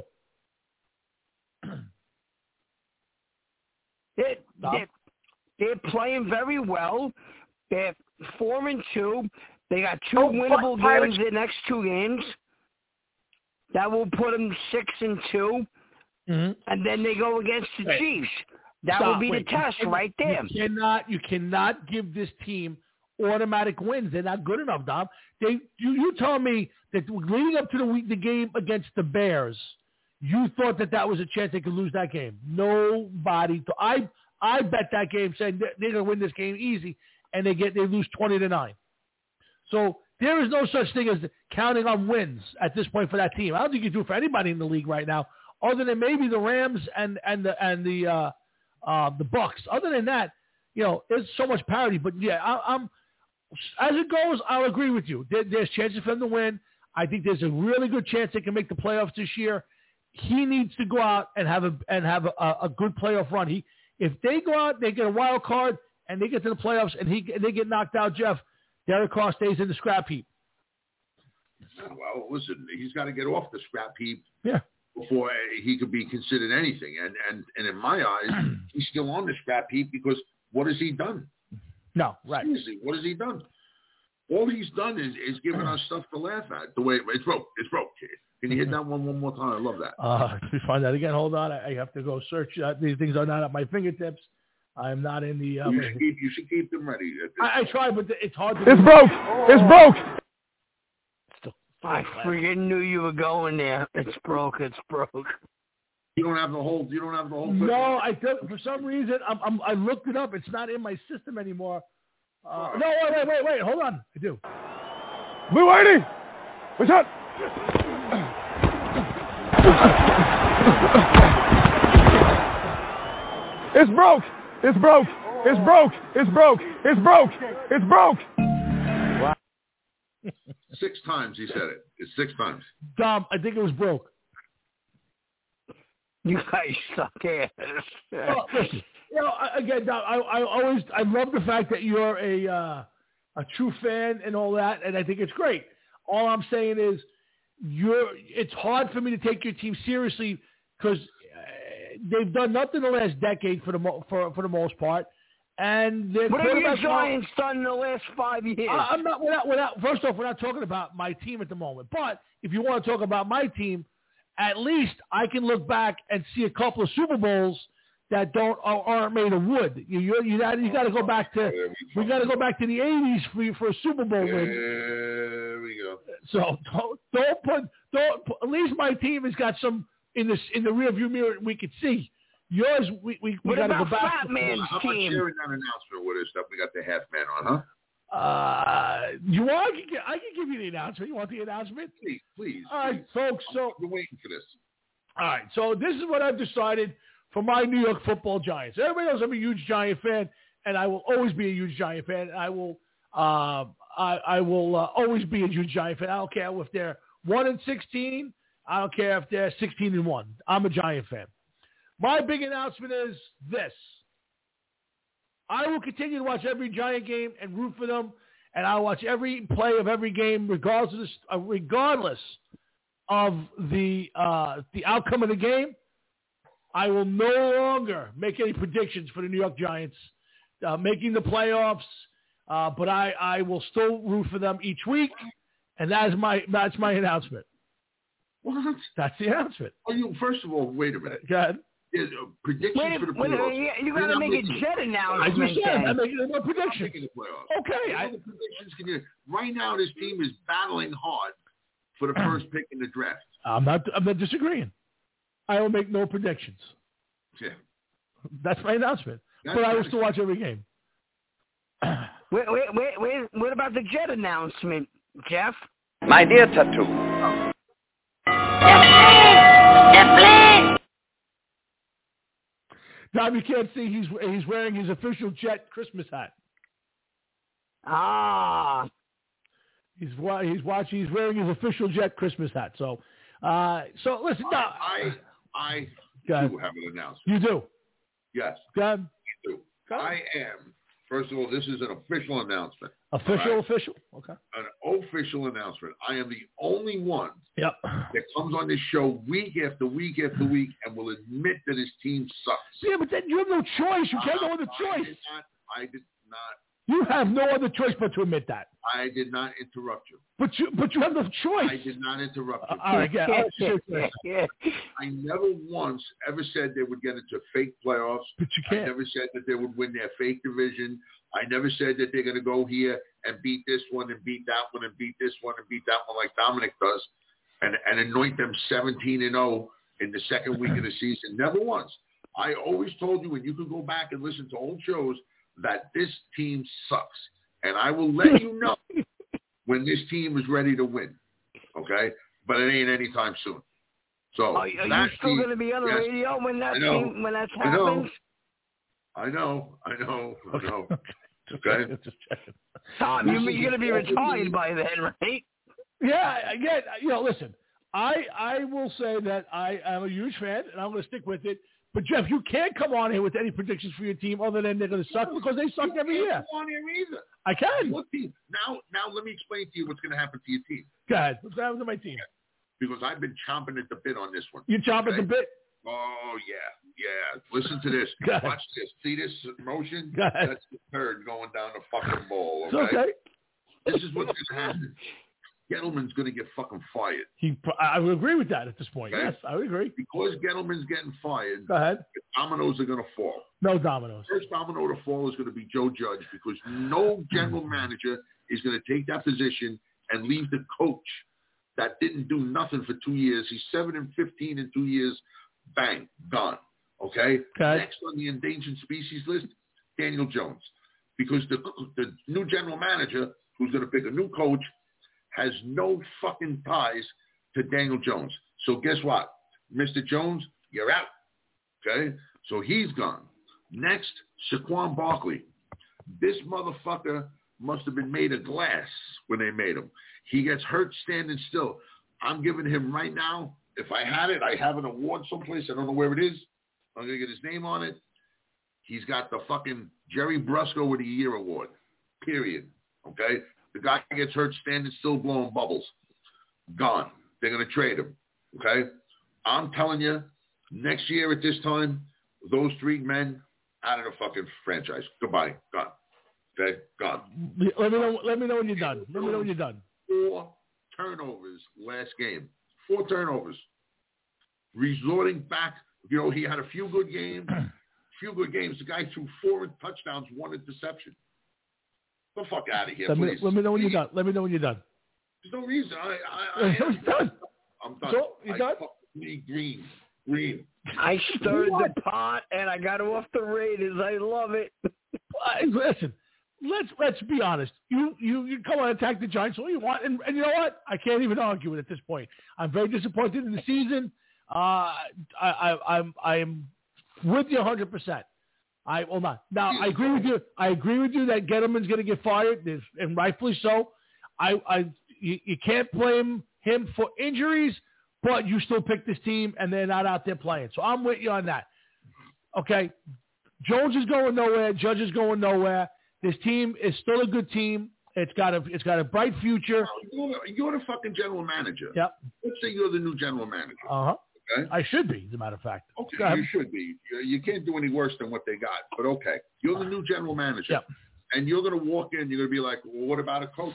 They're playing very well. They're 4-2. They got 2 winnable games in the next 2 games. That will put them 6-2. And then they go against the Chiefs. That will be the test right there. You cannot give this team automatic wins. They're not good enough, Dom. You tell me that leading up to the game against the Bears, you thought that was a chance they could lose that game. Nobody. I bet that game saying they're going to win this game easy, and they lose 20-9. So there is no such thing as counting on wins at this point for that team. I don't think you do it for anybody in the league right now, other than maybe the Rams and the Bucks. Other than that, there's so much parity. But yeah, as it goes, I'll agree with you. There's chances for them to win. I think there's a really good chance they can make the playoffs this year. He needs to go out and have a good playoff run. If they go out, they get a wild card, and they get to the playoffs, and they get knocked out, Jeff, Derek Carr stays in the scrap heap. Well, listen, he's got to get off the scrap heap before he could be considered anything. And in my eyes, he's still on the scrap heap because what has he done? No, right. Seriously, what has he done? All he's done is given us stuff to laugh at. The way it's broke. Can you hit that one more time? I love that. Let me find that again. Hold on. I have to go search. These things are not at my fingertips. I am not in the... you should keep them ready. I try, but it's hard to... It's broke. It's broke. I freaking knew you were going there. It's broke. You don't have the whole... No, I don't. For some reason, I looked it up. It's not in my system anymore. No, wait. Hold on. I do. Blue 80. What's up? It's broke. It's broke. It's broke. It's broke. It's broke. It's broke. Wow. 6 times he said it. It's 6 times. Dom, I think it was broke. You guys suck ass. Well, listen, again, Dom, I love the fact that you're a true fan and all that, and I think it's great. All I'm saying is it's hard for me to take your team seriously because they've done nothing the last decade for the most part, and what have your Giants done in the last 5 years? I'm not. First off, we're not talking about my team at the moment. But if you want to talk about my team, at least I can look back and see a couple of Super Bowls that aren't made of wood. You got to go back to the '80s for a Super Bowl win. There we go. So don't put. At least my team has got some in the rearview mirror we could see. Yours, we got to go back. Fat Man's how team? How much that announcement with us that we got the half man on, huh? You want? I can give you the announcement. You want the announcement? Please. All right, folks. So we're waiting for this. All right. So this is what I've decided for my New York Football Giants. Everybody knows I'm a huge Giant fan, and I will always be a huge Giant fan. I will always be a huge Giant fan. I don't care if they're 1-16. I don't care if they're 16-1. I'm a Giant fan. My big announcement is this. I will continue to watch every Giant game and root for them, and I'll watch every play of every game regardless of the outcome of the game. I will no longer make any predictions for the New York Giants making the playoffs, but I will still root for them each week, and that's my announcement. What? That's the announcement. First of all, wait a minute. Go ahead. Predictions for the playoffs. You got to make a jet announcement. I just said I'm making a prediction. Okay. Right now, this team is battling hard for the first pick in the draft. I'm not disagreeing. I will make no predictions. Yeah. That's my announcement. But I will still watch every game. Wait. What about the jet announcement, Jeff? My dear Tattoo. Now you can't see he's wearing his official Jet Christmas hat. He's wearing his official Jet Christmas hat. So listen. I do have an announcement. You do? Yes. I do. I am. First of all, this is an official announcement. Official? Okay. An official announcement. I am the only one that comes on this show week after week after week and will admit that his team sucks. Yeah, but then you have no choice. You have no other choice. I did not. You have no other choice but to admit that. I did not interrupt you. But you have no choice. I did not interrupt you. All right, I never once ever said they would get into fake playoffs. But you can't. I never said that they would win their fake division. I never said that they're going to go here and beat this one and beat that one and beat this one and beat that one like Dominic does and anoint them 17-0 in the second week of the season. Never once. I always told you, and you can go back and listen to old shows, that this team sucks. And I will let you know when this team is ready to win. Okay? But it ain't anytime soon. So are you still going to be on the radio when that happens? I know. Okay? Just checking. Tom, you're going to be retired by then, right? Yeah, again, listen, I will say that I am a huge fan, and I'm going to stick with it. But, Jeff, you can't come on here with any predictions for your team other than they're going to suck because they suck every year. Come on here either. I can. What team? Now, let me explain to you what's going to happen to your team. Go ahead. What's happening to my team? Because I've been chomping at the bit on this one. You chomping at the bit? Oh, yeah. Listen to this. Watch this. See this motion? That's the turd going down the fucking ball, okay? This is what's going to happen. Gettleman's going to get fucking fired. I would agree with that at this point. Okay? Yes, I would agree. Because Gettleman's getting fired, go ahead. The dominoes are going to fall. No dominoes. First domino to fall is going to be Joe Judge because no general manager is going to take that position and leave the coach that didn't do nothing for 2 years. He's 7-15 in 2 years. Bang, gone. Okay? Next on the endangered species list, Daniel Jones. Because the new general manager, who's going to pick a new coach, has no fucking ties to Daniel Jones. So guess what? Mr. Jones, you're out. Okay? So he's gone. Next, Saquon Barkley. This motherfucker must have been made of glass when they made him. He gets hurt standing still. I'm giving him right now, if I had it, I have an award someplace. I don't know where it is. I'm going to get his name on it. He's got the fucking Jerry Brusco of the Year award. Period. Okay? The guy gets hurt standing still blowing bubbles. Gone. They're going to trade him. Okay? I'm telling you, next year at this time, those three men out of the fucking franchise. Goodbye. Gone. Okay? Gone. Let me know when you're done. Let me know when you're done. 4 turnovers last game. 4 turnovers. Resorting back, he had a few good games. The guy threw 4 touchdowns, 1 interception. The fuck out of here, please. Let me know when you're done. Let me know when you're done. There's no reason. I'm done. I'm done. So, you done? Green. I stirred the pot, and I got off the Raiders. I love it. Listen, let's be honest. You come on and attack the Giants all you want, and you know what? I can't even argue it at this point. I'm very disappointed in the season. I am with you 100%. I will not. Now, I agree with you. I agree with you that Gettleman's going to get fired, and rightfully so. You can't blame him for injuries, but you still pick this team, and they're not out there playing. So I'm with you on that. Okay, Jones is going nowhere. Judge is going nowhere. This team is still a good team. It's got a bright future. You're the fucking general manager. Yep. Let's say you're the new general manager. Uh-huh. Okay? I should be, as a matter of fact. Okay, you should be. You can't do any worse than what they got. But okay, you're the new general manager. Yep. And you're going to walk in, you're going to be like, well, what about a coach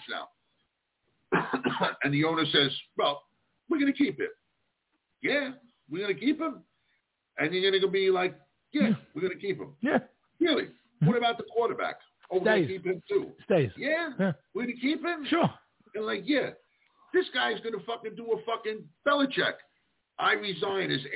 now? And the owner says, well, we're going to keep him. Yeah, we're going to keep him. And you're going to be like, yeah, we're going to keep him. Yeah. Really? What about the quarterback? Oh, we're going to keep him too. Stays. Yeah? We're going to keep him? Sure. And like, yeah, this guy's going to fucking do a fucking Belichick. I resign as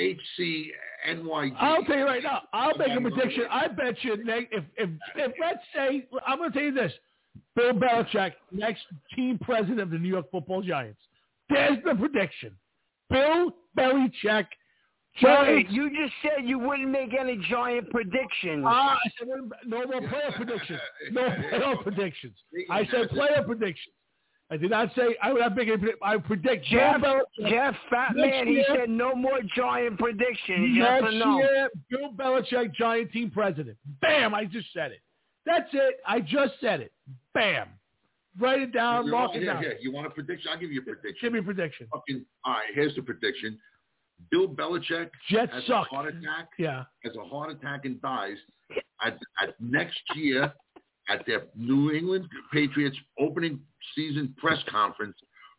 HCNYG. I'll tell you right now. I'll make a prediction. I bet you if let's say, I'm going to tell you this, Bill Belichick, next team president of the New York Football Giants. There's the prediction. Bill Belichick. Giants. You just said you wouldn't make any Giant predictions. I said no more player predictions. No player predictions. I said player predictions. I did not say I would not make any. I predict Jeff Fat Man. He said no more Giant predictions. Yes or no? Next year, Bill Belichick, Giant team president. Bam! I just said it. That's it. I just said it. Bam! Write it down. Lock it down. Yeah. You want a prediction? I'll give you a prediction. Give me a prediction. All right. Here's the prediction. Bill Belichick has a heart attack. Yeah. Has a heart attack and dies at next year at their New England Patriots opening season press conference.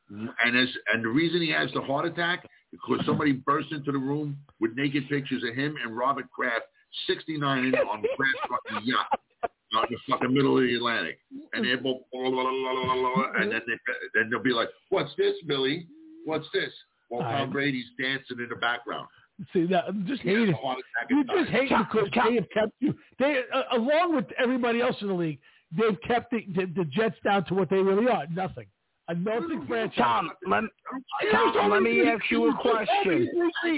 And the reason he has the heart attack is because somebody burst into the room with naked pictures of him and Robert Kraft 69 in on Kraft's fucking yacht out in the fucking middle of the Atlantic. And they're both and then they'll be like, "What's this, Billy? What's this?" While Tom Brady's dancing in the background. See that? Just hate it. You just hate it because they have kept you. They, along with everybody else in the league, they've kept the Jets down to what they really are. Nothing. A nothing franchise. Tom, let me ask you a question.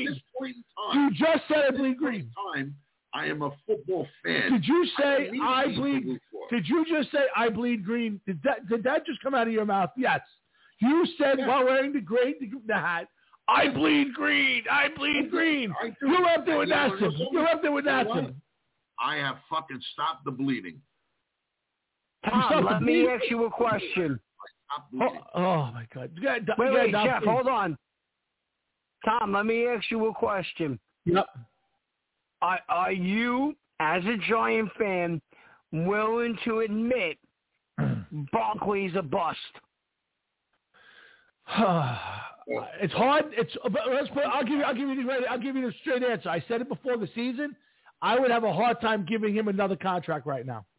You just said I bleed green. I am a football fan. Did you say I bleed? Did you just say I bleed green? Did that just come out of your mouth? Yes. You said while wearing the hat, I bleed green. I bleed green. You're up there with Natson. You're up there with Natson. I have fucking stopped the bleeding. Tom, let me ask you a question. Oh my God. Wait, Jeff, hold on. Tom, let me ask you a question. Yep. Are you, as a Giant fan, willing to admit Barkley's a bust? It's hard. I'll give you the straight answer. I said it before the season. I would have a hard time giving him another contract right now.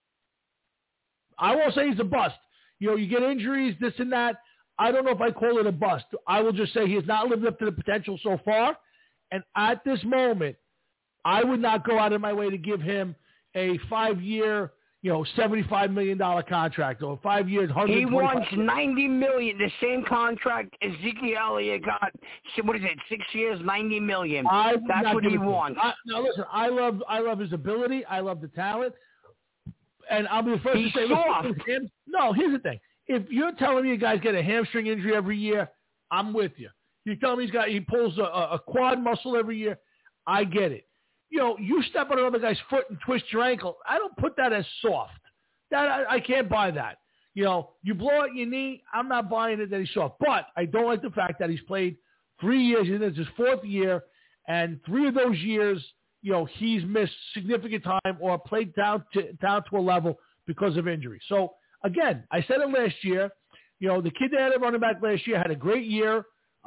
I won't say he's a bust. You get injuries, this and that. I don't know if I call it a bust. I will just say he has not lived up to the potential so far. And at this moment, I would not go out of my way to give him a 5-year, $75 million contract or 5 years, $125 He wants $90 million, the same contract Ezekiel Elliott got. What is it? 6 years, $90 million. That's what he wants. Now listen, I love his ability. I love the talent. And I'll be the first He's to say, soft. No, here's the thing. If you're telling me a guy's got a hamstring injury every year, I'm with you. You're telling me he pulls a quad muscle every year, I get it. You step on another guy's foot and twist your ankle. I don't put that as soft. I can't buy that. You blow out your knee, I'm not buying it that he's soft. But I don't like the fact that he's played 3 years, and it's his 4th year, and 3 of those years, he's missed significant time or played down to a level because of injury. So, again, I said it last year. The kid that had a running back last year had a great year,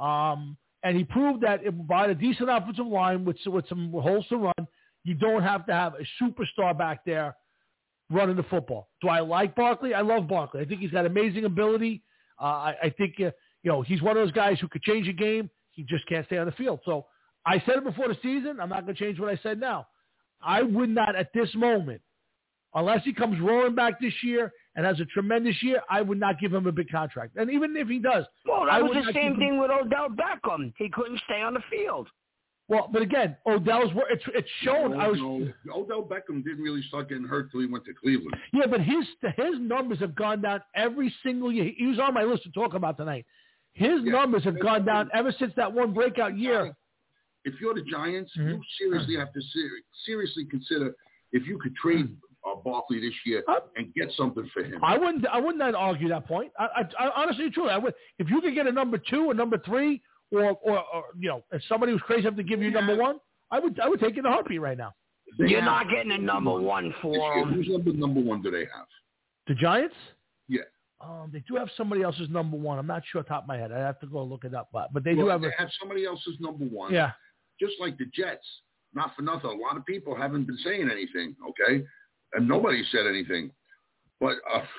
and he proved that by a decent offensive line with some holes to run, you don't have to have a superstar back there running the football. Do I like Barkley? I love Barkley. I think he's got amazing ability. I think he's one of those guys who could change a game. He just can't stay on the field. So I said it before the season. I'm not going to change what I said now. I would not at this moment, unless he comes rolling back this year and has a tremendous year, I would not give him a big contract. And even if he does. Well, that was the same thing with Odell Beckham. He couldn't stay on the field. Well, but again, Odell's it's shown. Odell Beckham didn't really start getting hurt till he went to Cleveland. Yeah, but his numbers have gone down every single year. He was on my list to talk about tonight. His numbers have gone down ever since that one breakout year. If you're the Giants, you seriously have to seriously consider if you could trade Barkley this year and get something for him. I wouldn't argue that point. I honestly, truly, I would. If you could get a number 2 or number 3, or if somebody was crazy enough to give you number 1, I would take it in a heartbeat right now. You're not getting a number 1 for him. Whose number 1 do they have? The Giants? Yeah. They do have somebody else's number 1. I'm not sure off the top of my head. I'd have to go look it up. But they do have. They have somebody else's number 1. Yeah. Just like the Jets. Not for nothing. A lot of people haven't been saying anything. Okay. And nobody said anything. But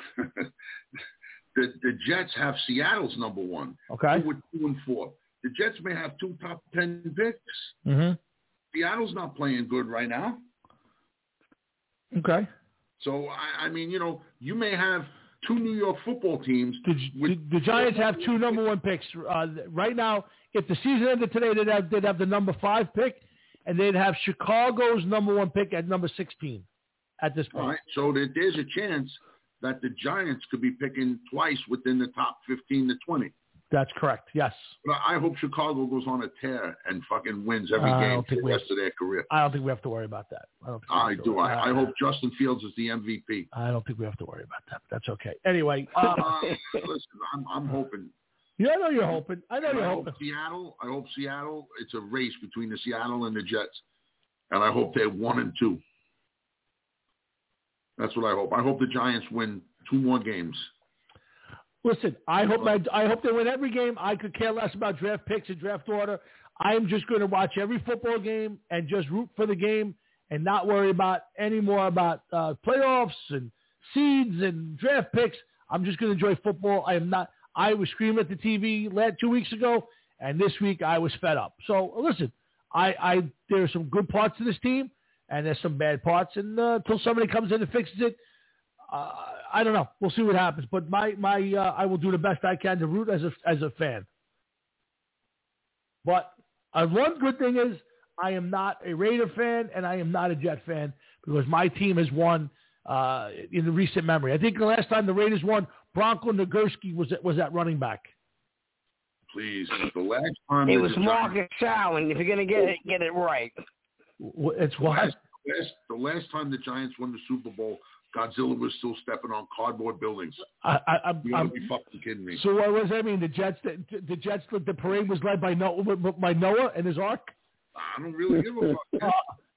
the Jets have Seattle's number 1. Okay. With 2 and 4. The Jets may have 2 top 10 picks. Mm-hmm. Seattle's not playing good right now. Okay. So, I mean, you may have 2 New York football teams. The Giants have 2 number 1 picks. Right now, if the season ended today, they'd have the number 5 pick, and they'd have Chicago's number 1 pick at number 16 at this point. All right. So there's a chance that the Giants could be picking twice within the top 15 to 20. That's correct, yes. But I hope Chicago goes on a tear and fucking wins every game for the rest of their career. I don't think we have to worry about that. I hope Justin Fields is the MVP. I don't think we have to worry about that. But that's okay. Anyway. Listen, I'm hoping. Yeah, I know you're hoping. I hope Seattle. It's a race between the Seattle and the Jets. And I hope they're 1 and 2. That's what I hope. I hope the Giants win 2 more games. Listen, I hope they win every game. I could care less about draft picks and draft order. I'm just going to watch every football game and just root for the game and not worry about any more about playoffs and seeds and draft picks. I'm just going to enjoy football. I was screaming at the TV 2 weeks ago, and this week I was fed up. So listen, there are some good parts to this team, and there's some bad parts. And until somebody comes in and fixes it, I don't know. We'll see what happens. But I will do the best I can to root as a fan. But one good thing is I am not a Raider fan and I am not a Jet fan because my team has won in the recent memory. I think the last time the Raiders won, Bronco Nagurski was at running back. Please, the last time it was Marcus Allen. If you're gonna get it right, it's what? The last time the Giants won the Super Bowl, Godzilla was still stepping on cardboard buildings. You gotta be fucking kidding me. So what does that mean? The Jets, the parade was led by Noah and his ark. I don't really give a fuck.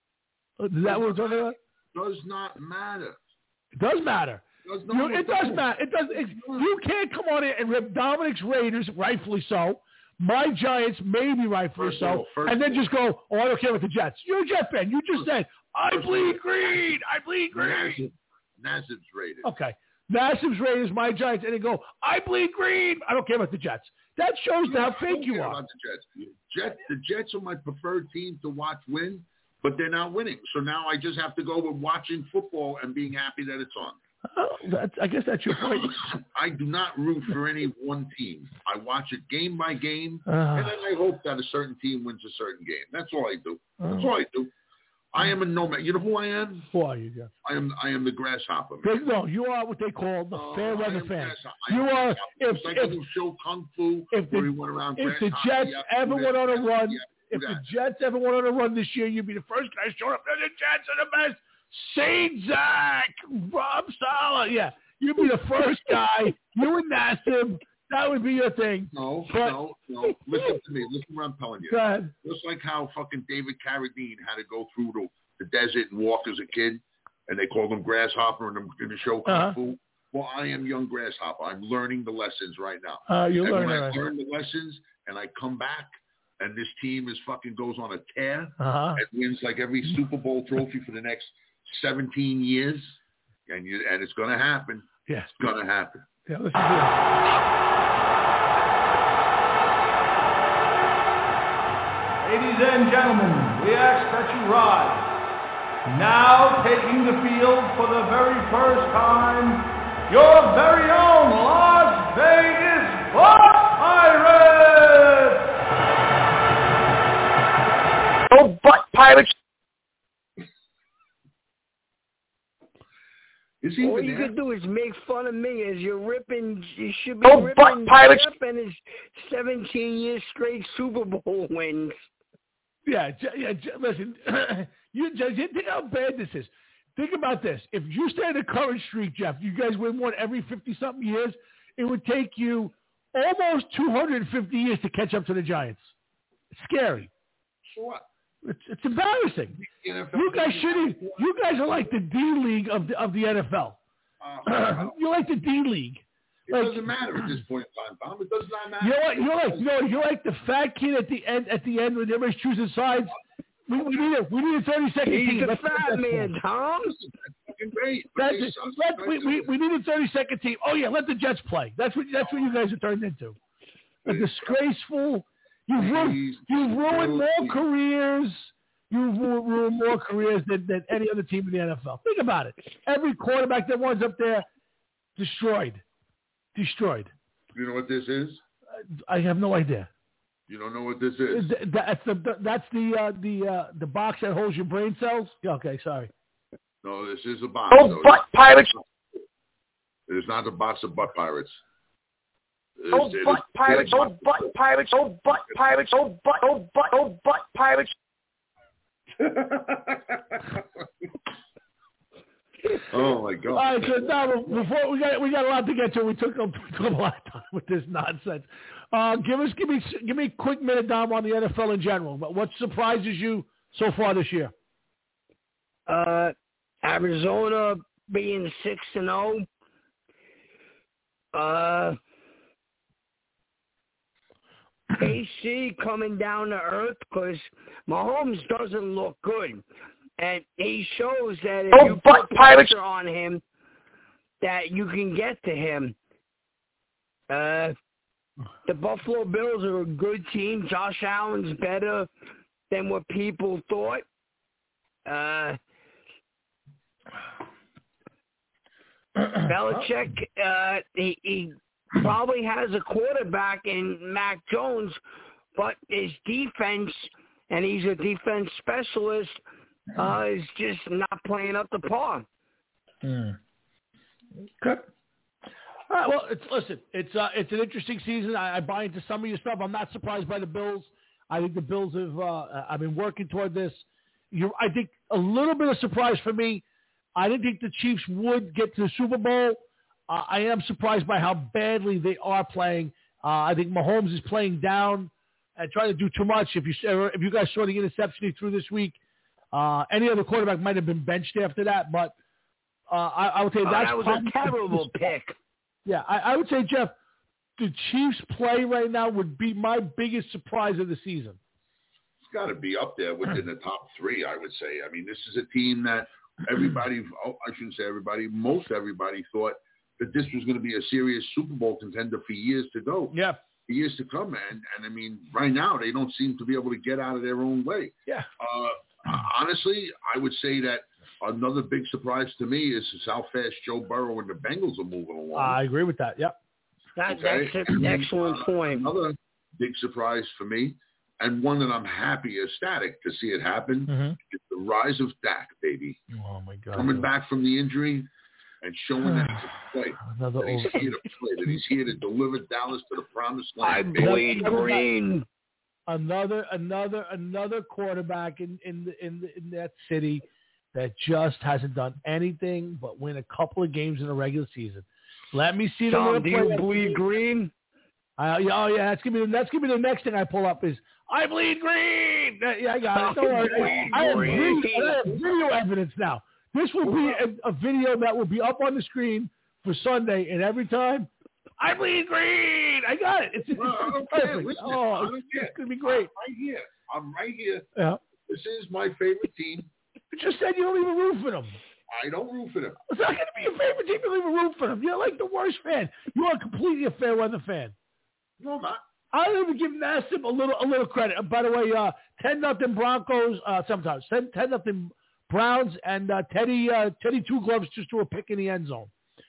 Is that what we're talking about? Does not matter. It does matter. It does matter. You can't come on in and rip Dominic's Raiders, rightfully so. My Giants, maybe rightfully so, and then just go, I don't care with the Jets. You're a Jet fan. You just said, I bleed green. I bleed green. Nassib's Raiders. Okay. Nassib's Raiders, my Giants, and they go, I bleed green. I don't care about the Jets. That shows how fake you are. About the Jets are my preferred team to watch win, but they're not winning. So now I just have to go with watching football and being happy that it's on. I guess that's your point. I do not root for any one team. I watch it game by game, and then I hope that a certain team wins a certain game. That's all I do. That's all I do. I am a nomad. You know who I am? Who are you, Jeff? I am the grasshopper. Man. No, you are what they call the fair weather fan. You are. If the show Kung Fu, if the Jets ever went on a run, the Jets ever went on a run this year, you'd be the first guy showing up. The Jets are the best. Saint Zach, Rob Saleh. Yeah, you'd be the first guy. You and Nassib. That would be your thing. No. Listen to me. Listen to what I'm telling you. Go ahead. Just like how fucking David Carradine had to go through the desert and walk as a kid, and they called him Grasshopper in the show Kung Fu. Well, I am young Grasshopper. I'm learning the lessons right now. You're learning. When I learn the lessons and I come back, and this team goes on a tear and wins like every Super Bowl trophy for the next 17 years, and it's going to happen. Yeah. It's going to happen. Yeah, listen to this. Ladies and gentlemen, we ask that you rise. Now taking the field for the very first time, your very own Las Vegas Buck Pirates! Oh, Buck Pirates! All you could do is make fun of me as you're ripping. You should be ripping Jeff and his 17 years straight Super Bowl wins. Yeah. Listen, you think how bad this is. Think about this. If you stay in the current streak, Jeff, you guys win one every 50-something years. It would take you almost 250 years to catch up to the Giants. It's scary. So what? It's embarrassing. You guys are like the D League of the NFL. You're like the D League. It doesn't matter at this point in time, Tom. It does not matter. You're like the fat kid at the end when everybody's choosing sides. We need a 30-second team. He's a fat man, Tom. Great. We need a 30-second team. Oh yeah, let the Jets play. That's what you guys are turned into. A disgraceful. You've ruined more careers. You've ruined more careers than any other team in the NFL. Think about it. Every quarterback that was up there, destroyed. You know what this is? I have no idea. You don't know what this is? That's the box that holds your brain cells. Okay, sorry. No, this is a box. Oh, Buck Pirates! It is not a box of Buck Pirates. Oh, Buck Pirates! Oh, Buck Pirates! Oh, Buck Pirates! Oh, Buck Pirates! Oh my God! All right, so now before we got a lot to get to. We took a lot of time with this nonsense. Give me a quick minute, Dom, on the NFL in general. What surprises you so far this year? Arizona being 6-0. AC coming down to earth because Mahomes doesn't look good. And he shows that if you put pressure on him, that you can get to him. The Buffalo Bills are a good team. Josh Allen's better than what people thought. Belichick, he probably has a quarterback in Mac Jones, but his defense, and he's a defense specialist, is just not playing up to par. Okay. All right. Well, it's an interesting season. I buy into some of your stuff. I'm not surprised by the Bills. I think the Bills have been working toward this. I think a little bit of surprise for me. I didn't think the Chiefs would get to the Super Bowl. I am surprised by how badly they are playing. I think Mahomes is playing down and trying to do too much. If you guys saw the interception he threw this week, any other quarterback might have been benched after that. But I would say that was a terrible pick. Yeah, I would say, Jeff, the Chiefs' play right now would be my biggest surprise of the season. It's got to be up there within the top three, I would say. I mean, this is a team that most everybody thought that this was going to be a serious Super Bowl contender for years to go. Yeah. For years to come. And I mean, right now, they don't seem to be able to get out of their own way. Yeah. Honestly, I would say that another big surprise to me is how fast Joe Burrow and the Bengals are moving along. I agree with that. Yep. That's an excellent point. Another big surprise for me, and one that I'm ecstatic to see it happen, is the rise of Dak, baby. Oh, my God. Coming back from the injury and showing that he's a play. That he's here to play, that he's here to deliver Dallas to the promised land. I bleed green. Another quarterback in that city that just hasn't done anything but win a couple of games in the regular season. Let me see them. Do you bleed green? That's gonna be the next thing I pull up is I bleed green. Yeah, I got it. Don't worry. I have video evidence now. This will be a video that will be up on the screen for Sunday, and every time I bleed green. I got it. It's perfect. Listen, it's gonna be great. I'm right here. Yeah. This is my favorite team. You just said you don't even root for them. I don't root for them. It's not going to be your favorite team. You don't even root for them. You're like the worst fan. You are completely a fair weather fan. No, I'm not. I don't even give Nassib a little credit. By the way, 10-0 Broncos. Sometimes 10-0 Browns, and Teddy Two Gloves just threw a pick in the end zone.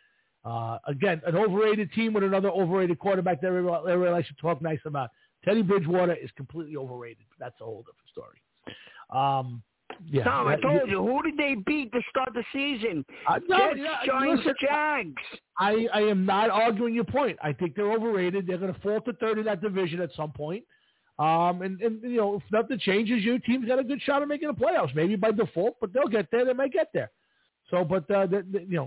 Again, an overrated team with another overrated quarterback that everybody likes to talk nice about. Teddy Bridgewater is completely overrated. But that's a whole different story. Yeah, Tom, I told you. Who did they beat to start the season? Giants, Jags. I am not arguing your point. I think they're overrated. They're going to fall to third in that division at some point. And you know, if nothing changes, your team's got a good shot of making the playoffs. Maybe by default, but they'll get there. They might get there. So, but the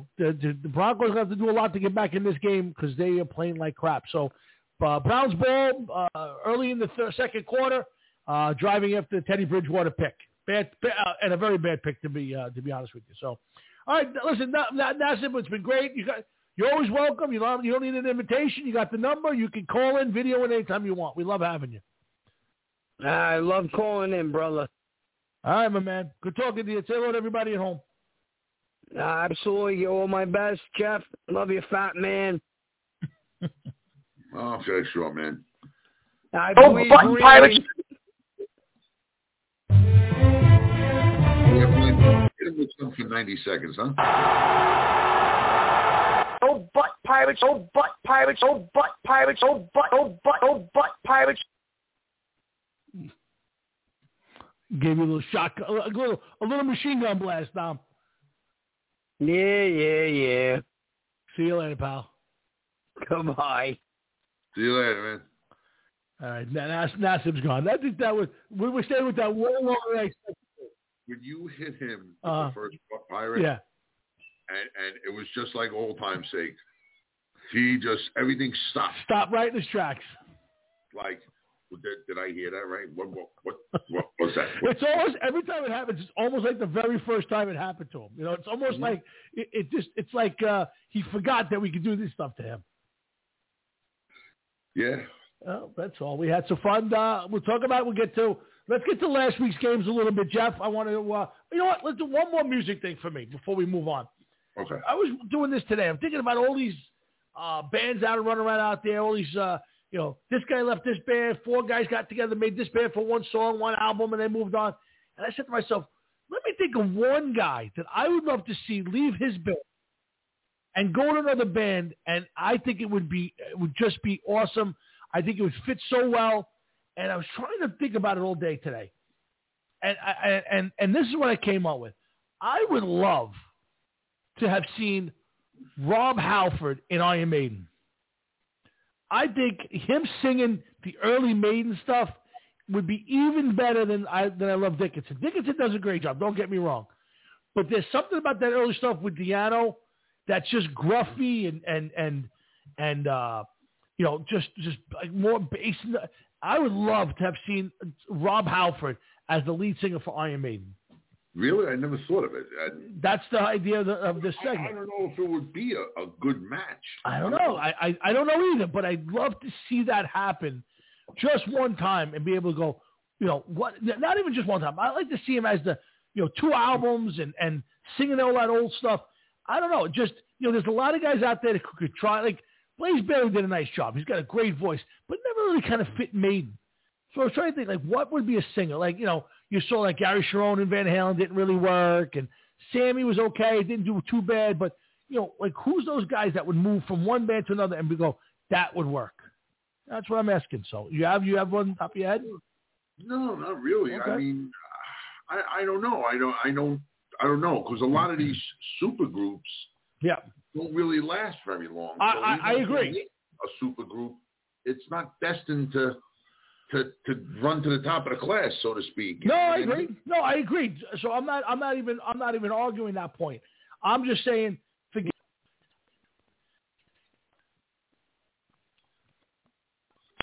Broncos have to do a lot to get back in this game because they are playing like crap. So, Browns ball early in the second quarter, driving after the Teddy Bridgewater pick. Bad, and a very bad pick to be honest with you. So, all right, listen, Nassib, it's been great. You're always welcome. You don't need an invitation. You got the number. You can call in, video in anytime you want. We love having you. I love calling in, brother. All right, my man. Good talking to you. Say hello to everybody at home. Absolutely. You're all my best, Jeff. Love you, fat man. Okay, sure, man. Pirates. Hit him with some for 90 seconds, huh? Oh, butt pirates. Oh, butt pirates. Oh, butt pirates. Oh, butt. Oh, butt. Oh, butt pirates. Gave you a little shot, a little machine gun blast, Tom. Yeah. See you later, pal. Goodbye. See you later, man. All right, Nassib's gone. I think that was we were staying with that way longer than I expected. When you hit him with the first pirate, yeah, and it was just like old time's sake. Everything stopped. Stopped right in his tracks. Like, did I hear that right? What was that? It's almost every time it happens. It's almost like the very first time it happened to him. You know, it's almost like it's like he forgot that we could do this stuff to him. Yeah. Oh, that's all. We had some fun. We'll talk about. Let's get to last week's games a little bit, Jeff. I want to. You know what? Let's do one more music thing for me before we move on. Okay. I was doing this today. I'm thinking about all these bands out and running around out there. All these. This guy left this band. 4 guys got together, made this band for one song, one album, and they moved on. And I said to myself, let me think of one guy that I would love to see leave his band and go to another band, and I think it would just be awesome. I think it would fit so well, and I was trying to think about it all day today. And this is what I came up with. I would love to have seen Rob Halford in Iron Maiden. I think him singing the early Maiden stuff would be even better than I love Dickinson. Dickinson does a great job, don't get me wrong. But there's something about that early stuff with Di'Anno that's just gruffy and just like more bass. I would love to have seen Rob Halford as the lead singer for Iron Maiden. Really? I never thought of it. That's the idea of this segment. I don't know if it would be a good match. I don't know. I don't know either, but I'd love to see that happen just one time and be able to go, what? Not even just one time. I'd like to see him as the, 2 albums and singing all that old stuff. I don't know. Just, there's a lot of guys out there that could try. Like, Blaze Bayley did a nice job. He's got a great voice, but never really kind of fit Maiden. So I was trying to think, like, what would be a singer? Like, you saw like Gary Cherone and Van Halen didn't really work, and Sammy was okay, didn't do too bad, but, like, who's those guys that would move from one band to another and we go, that would work? That's what I'm asking. So you have one top of your head? No, not really. Okay. I mean, I don't know. I don't know, because a lot of these super groups don't really last very long. So I agree. A super group, it's not destined to run to the top of the class, so to speak. No, I agree. No, I agree. So I'm not even arguing that point. I'm just saying